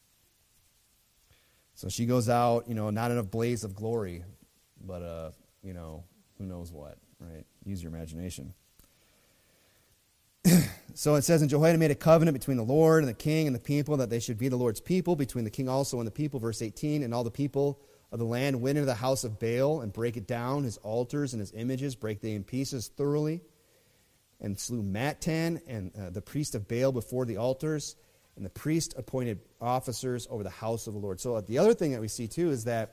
So she goes out, not in a blaze of glory, but, who knows what, right? Use your imagination. So it says, "And Jehoiada made a covenant between the Lord and the king and the people, that they should be the Lord's people, between the king also and the people." Verse 18, "And all the people of the land went into the house of Baal and break it down, his altars and his images, break they in pieces thoroughly, and slew Mattan and the priest of Baal before the altars. And the priest appointed officers over the house of the Lord." So the other thing that we see too is that,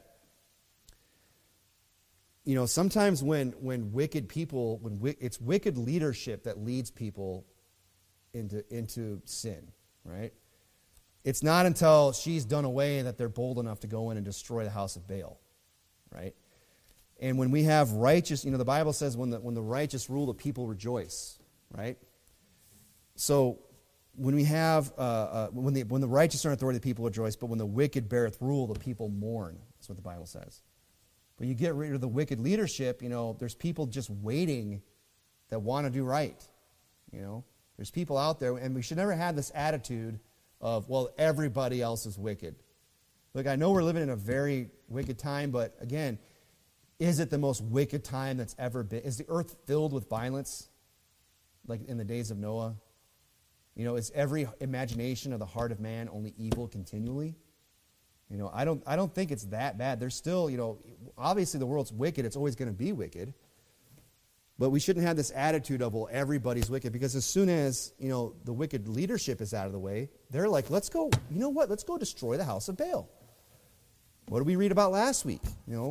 sometimes when wicked people, it's wicked leadership that leads people into sin, right? It's not until she's done away that they're bold enough to go in and destroy the house of Baal, right? And when we have righteous, the Bible says when the righteous rule, the people rejoice, right? So when we have when the righteous are in authority, the people rejoice, but when the wicked beareth rule, the people mourn. That's what the Bible says. But you get rid of the wicked leadership, there's people just waiting that want to do right. There's people out there, and we should never have this attitude of, well, everybody else is wicked. Look, I know we're living in a very wicked time, but again, is it the most wicked time that's ever been? Is the earth filled with violence like in the days of Noah? Is every imagination of the heart of man only evil continually? I don't think it's that bad. There's still, obviously the world's wicked. It's always going to be wicked. But we shouldn't have this attitude of, well, everybody's wicked, because as soon as, the wicked leadership is out of the way, they're like, let's go, you know what, let's go destroy the house of Baal. What did we read about last week?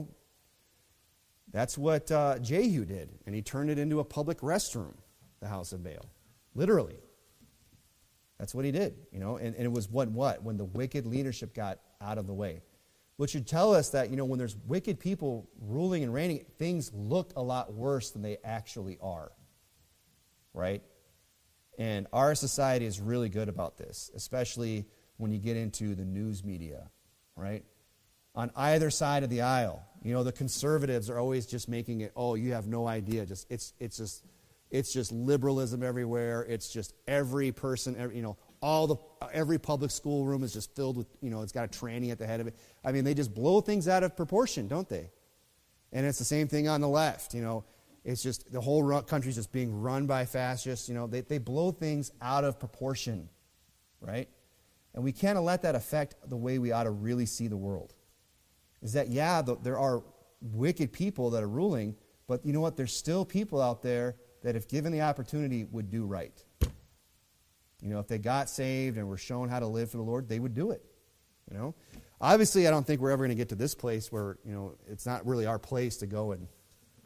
That's what Jehu did, and he turned it into a public restroom, the house of Baal. Literally. That's what he did, and it was when the wicked leadership got out of the way. Which should tell us that, when there's wicked people ruling and reigning, things look a lot worse than they actually are. Right? And our society is really good about this, especially when you get into the news media. Right? On either side of the aisle, the conservatives are always just making it, oh, you have no idea. It's just liberalism everywhere. It's just every person, every public school room is just filled with, it's got a tranny at the head of it. I mean, they just blow things out of proportion, don't they? And it's the same thing on the left, It's just the whole country's just being run by fascists. They blow things out of proportion, right? And we can't let that affect the way we ought to really see the world. Is that, there are wicked people that are ruling, but you know what? There's still people out there that if given the opportunity would do right. If they got saved and were shown how to live for the Lord, they would do it. Obviously, I don't think we're ever going to get to this place where, it's not really our place to go and,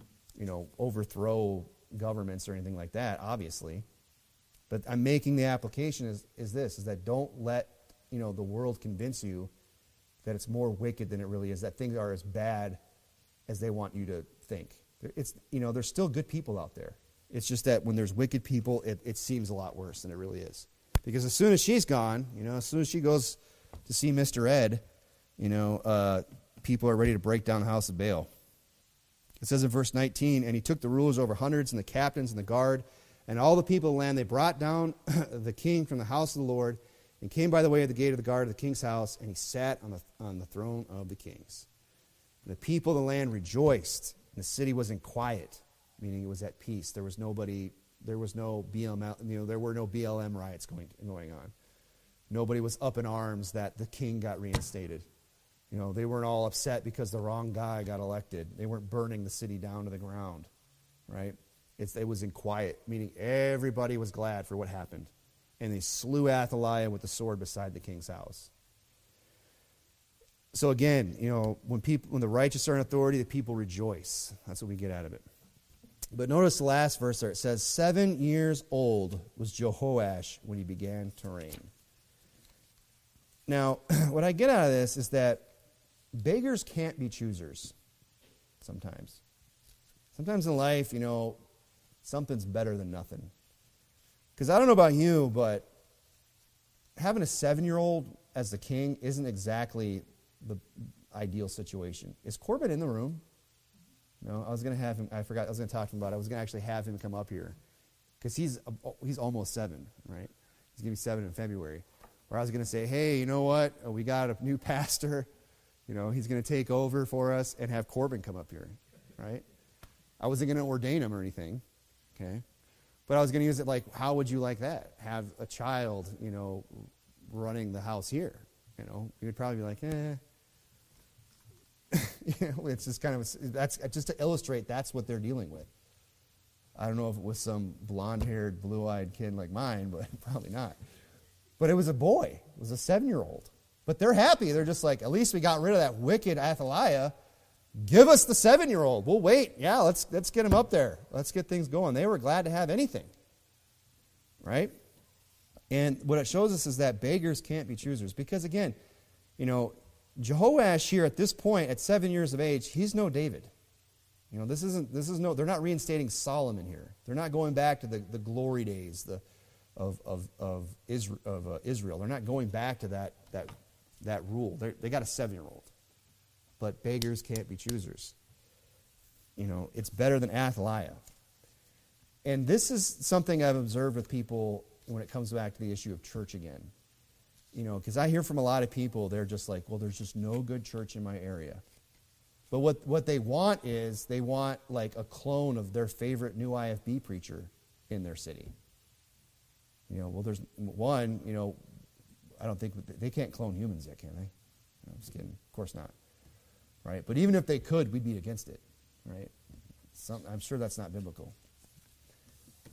overthrow governments or anything like that, obviously. But I'm making the application is that don't let, the world convince you that it's more wicked than it really is, that things are as bad as they want you to think. There's still good people out there. It's just that when there's wicked people, it seems a lot worse than it really is. Because as soon as she's gone, as soon as she goes to see Mr. Ed, people are ready to break down the house of Baal. It says in verse 19, and he took the rulers over hundreds and the captains and the guard and all the people of the land. They brought down the king from the house of the Lord and came by the way of the gate of the guard of the king's house, and he sat on the throne of the kings. And the people of the land rejoiced, and the city was in quiet, meaning it was at peace. There was no BLM, there were no BLM riots going on. Nobody was up in arms that the king got reinstated. They weren't all upset because the wrong guy got elected. They weren't burning the city down to the ground, right? It was in quiet, meaning everybody was glad for what happened. And they slew Athaliah with the sword beside the king's house. So again, when the righteous are in authority, the people rejoice. That's what we get out of it. But notice the last verse there. It says, 7 years old was Jehoash when he began to reign. Now, what I get out of this is that beggars can't be choosers sometimes. Sometimes in life, something's better than nothing. Because I don't know about you, but having a 7-year-old as the king isn't exactly the ideal situation. Is Corbett in the room? No, I was going to have him. I forgot. I was going to talk to him about it. I was going to actually have him come up here because he's almost 7, right? He's going to be 7 in February. Or I was going to say, hey, you know what? We got a new pastor. He's going to take over for us and have Corbin come up here, right? I wasn't going to ordain him or anything, okay? But I was going to use it like, how would you like that? Have a child, running the house here. You would probably be like, it's just kind of, that's just to illustrate that's what they're dealing with. I don't know if it was some blonde-haired, blue-eyed kid like mine, but probably not. But it was a boy. It was a 7-year-old. But they're happy. They're just like, at least we got rid of that wicked Athaliah. Give us the 7-year-old. We'll wait. Yeah, let's get him up there. Let's get things going. They were glad to have anything. Right? And what it shows us is that beggars can't be choosers. Because again, Jehoash here at this point, at 7 years of age, he's no David. They're not reinstating Solomon here. They're not going back to the glory days of Israel. They're not going back to that rule. They got a 7-year-old. But beggars can't be choosers. It's better than Athaliah. And this is something I've observed with people when it comes back to the issue of church again. Because I hear from a lot of people, they're just like, well, there's just no good church in my area. But what they want is, they want like a clone of their favorite new IFB preacher in their city. Well, there's one, I don't think, they can't clone humans yet, can they? No, I'm just kidding. Of course not. Right? But even if they could, we'd be against it. Right? I'm sure that's not biblical.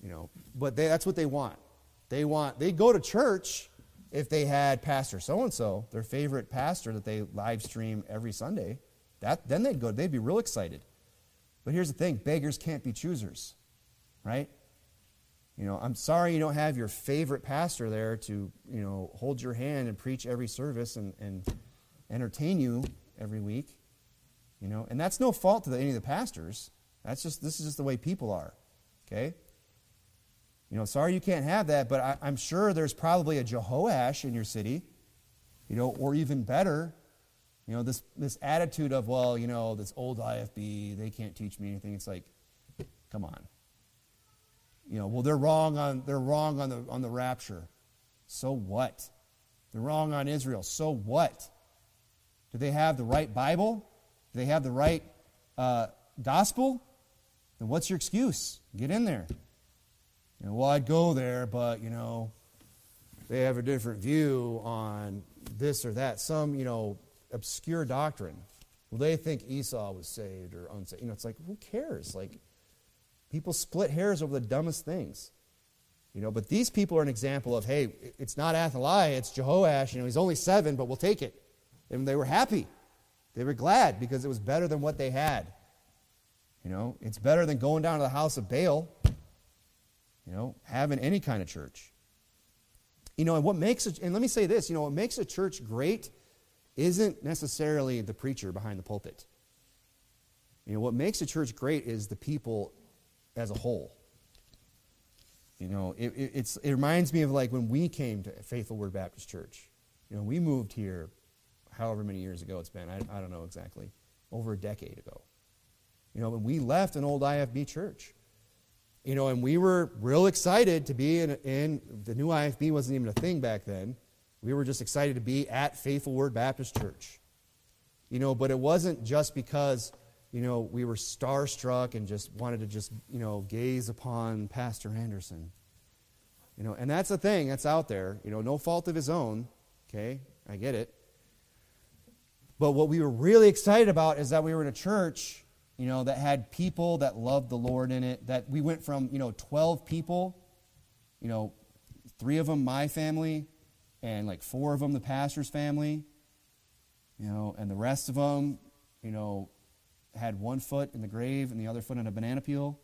But that's what they want. They go to church if they had Pastor so-and-so, their favorite pastor that they live stream every Sunday. Then they'd be real excited. But here's the thing, beggars can't be choosers, right? I'm sorry you don't have your favorite pastor there to, hold your hand and preach every service and entertain you every week, And that's no fault to any of the pastors. This is just the way people are, okay? Sorry you can't have that, but I'm sure there's probably a Jehoash in your city, or even better, this attitude of, this old IFB, they can't teach me anything. It's like, come on. They're wrong on the rapture. So what? They're wrong on Israel. So what? Do they have the right Bible? Do they have the right gospel? Then what's your excuse? Get in there. I'd go there, but, they have a different view on this or that. Some, obscure doctrine. Well, they think Esau was saved or unsaved. It's like, who cares? Like, people split hairs over the dumbest things. But these people are an example of, hey, it's not Athaliah, it's Jehoash. He's only 7, but we'll take it. And they were happy. They were glad because it was better than what they had. It's better than going down to the house of Baal, having any kind of church. And what makes it, and let me say this, what makes a church great isn't necessarily the preacher behind the pulpit. What makes a church great is the people as a whole. It reminds me of like when we came to Faithful Word Baptist Church. We moved here however many years ago it's been. I don't know exactly. Over a decade ago. When we left an old IFB church. And we were real excited to be in the new IFB wasn't even a thing back then. We were just excited to be at Faithful Word Baptist Church. But it wasn't just because, we were starstruck and just wanted to just, gaze upon Pastor Anderson. And that's the thing that's out there. No fault of his own. Okay, I get it. But what we were really excited about is that we were in a church, that had people that loved the Lord in it. That we went from, 12 people, 3 of them my family, and like 4 of them the pastor's family, and the rest of them, had one foot in the grave and the other foot in a banana peel.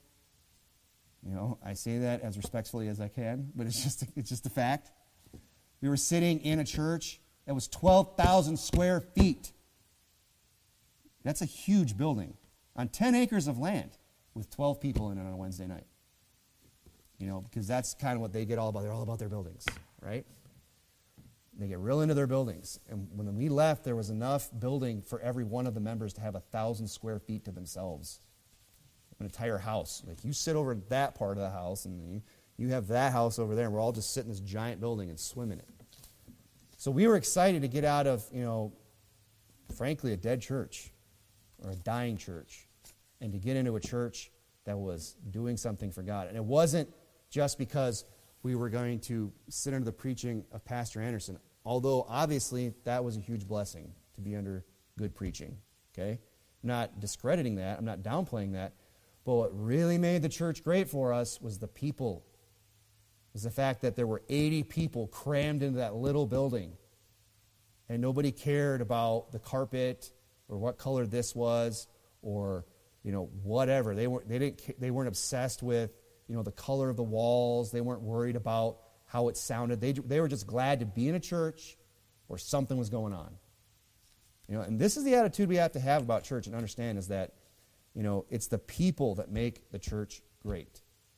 I say that as respectfully as I can, but it's just a fact. We were sitting in a church that was 12,000 square feet. That's a huge building on 10 acres of land with 12 people in it on a Wednesday night. Because that's kind of what they get all about. They're all about their buildings, right? They get real into their buildings. And when we left, there was enough building for every one of the members to have 1,000 square feet to themselves. An entire house. Like you sit over that part of the house, and you have that house over there, and we're all just sitting in this giant building and swim in it. So we were excited to get out of, frankly, a dead church or a dying church, and to get into a church that was doing something for God. And it wasn't just because we were going to sit under the preaching of Pastor Anderson, although obviously that was a huge blessing to be under good preaching, okay? I'm not discrediting that. I'm not downplaying that. But what really made the church great for us was the people. It was the fact that there were 80 people crammed into that little building, and nobody cared about the carpet or what color this was or, whatever. They weren't obsessed with, the color of the walls. They weren't worried about how it sounded. They were just glad to be in a church where something was going on. And this is the attitude we have to have about church and understand is that, it's the people that make the church great.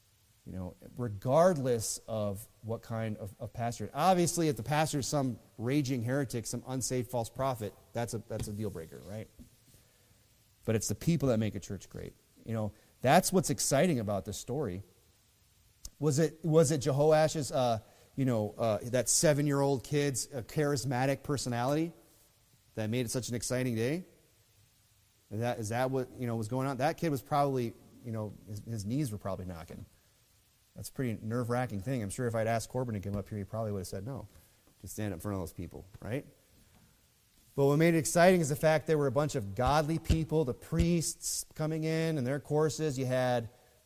Regardless of what kind of pastor. Obviously, if the pastor is some raging heretic, some unsaved false prophet, that's a deal breaker, right? But it's the people that make a church great. That's what's exciting about this story. Was it Jehoash's, that 7-year-old kid's charismatic personality that made it such an exciting day? Is that what was going on? That kid was probably, his knees were probably knocking. That's a pretty nerve-wracking thing. I'm sure if I'd asked Corbin to come up here, he probably would have said no to stand up in front of those people, right? But what made it exciting is the fact there were a bunch of godly people, the priests coming in and their courses. You had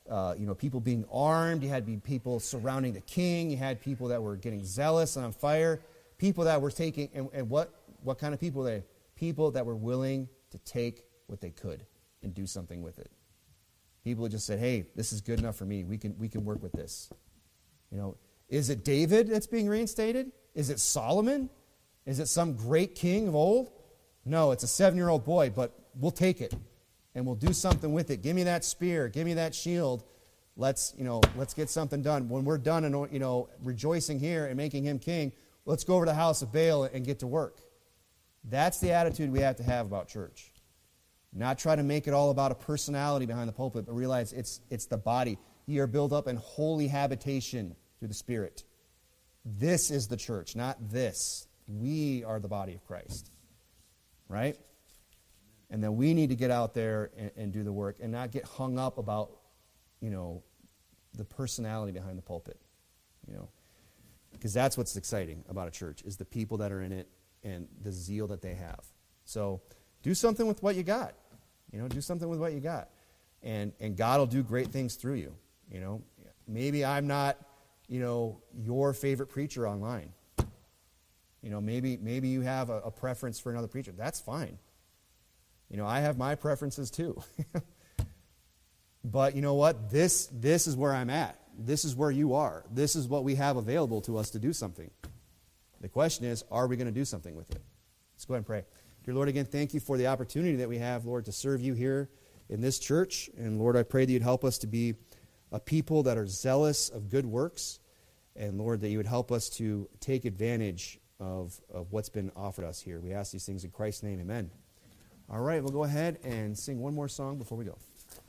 people being armed. You had people surrounding the king. You had people that were getting zealous and on fire. People that were taking, and what kind of people were they? People that were willing to take what they could and do something with it. People who just said, hey, this is good enough for me. We can work with this. Is it David that's being reinstated? Is it Solomon? Is it some great king of old? No, it's a 7-year-old boy, but we'll take it. And we'll do something with it. Give me that spear. Give me that shield. Let's get something done. When we're done and, rejoicing here and making him king, let's go over to the house of Baal and get to work. That's the attitude we have to have about church. Not try to make it all about a personality behind the pulpit, but realize it's the body. You are built up in holy habitation through the Spirit. This is the church, not this. We are the body of Christ. Right? And then we need to get out there and do the work and not get hung up about, the personality behind the pulpit. Because that's what's exciting about a church, is the people that are in it and the zeal that they have. So do something with what you got. Do something with what you got. And God will do great things through you. Maybe I'm not, your favorite preacher online. Maybe you have a preference for another preacher. That's fine. I have my preferences too. But you know what? This is where I'm at. This is where you are. This is what we have available to us to do something. The question is, are we going to do something with it? Let's go ahead and pray. Dear Lord, again, thank you for the opportunity that we have, Lord, to serve you here in this church. And Lord, I pray that you'd help us to be a people that are zealous of good works. And Lord, that you would help us to take advantage of what's been offered us here. We ask these things in Christ's name, amen. All right, we'll go ahead and sing one more song before we go.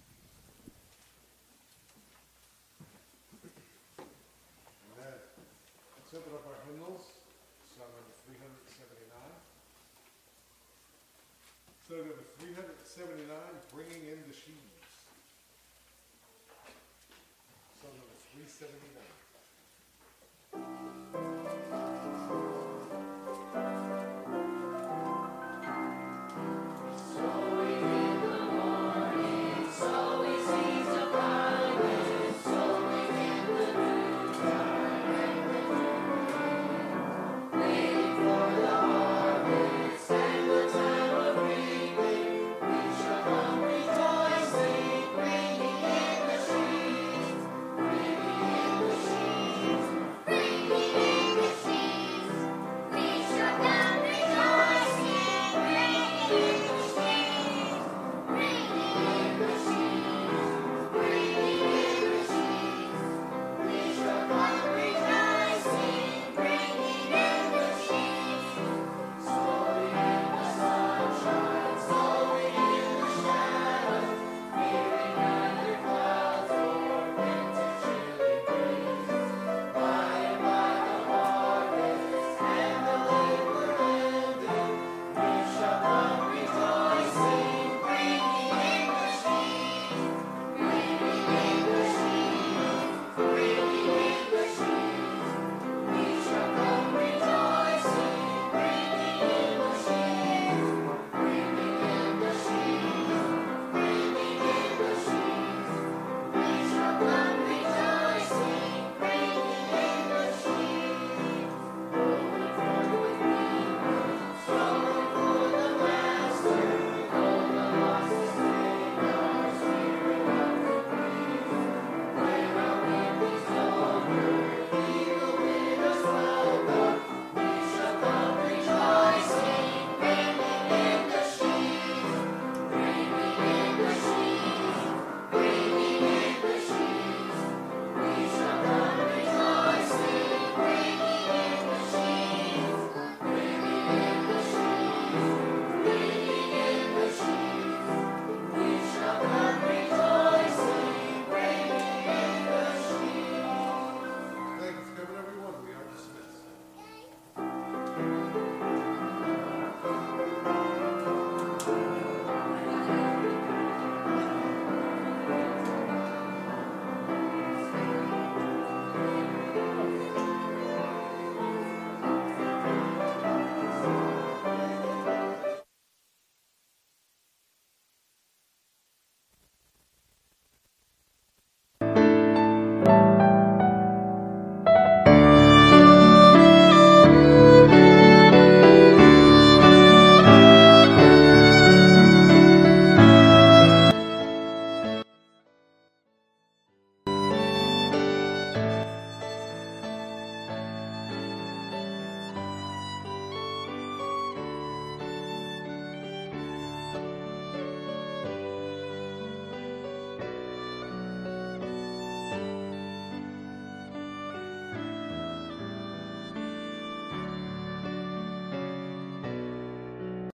Amen. Let's open up our hymnals. Song number 379. Song number 379, Bringing in the Sheaves. Song number 379.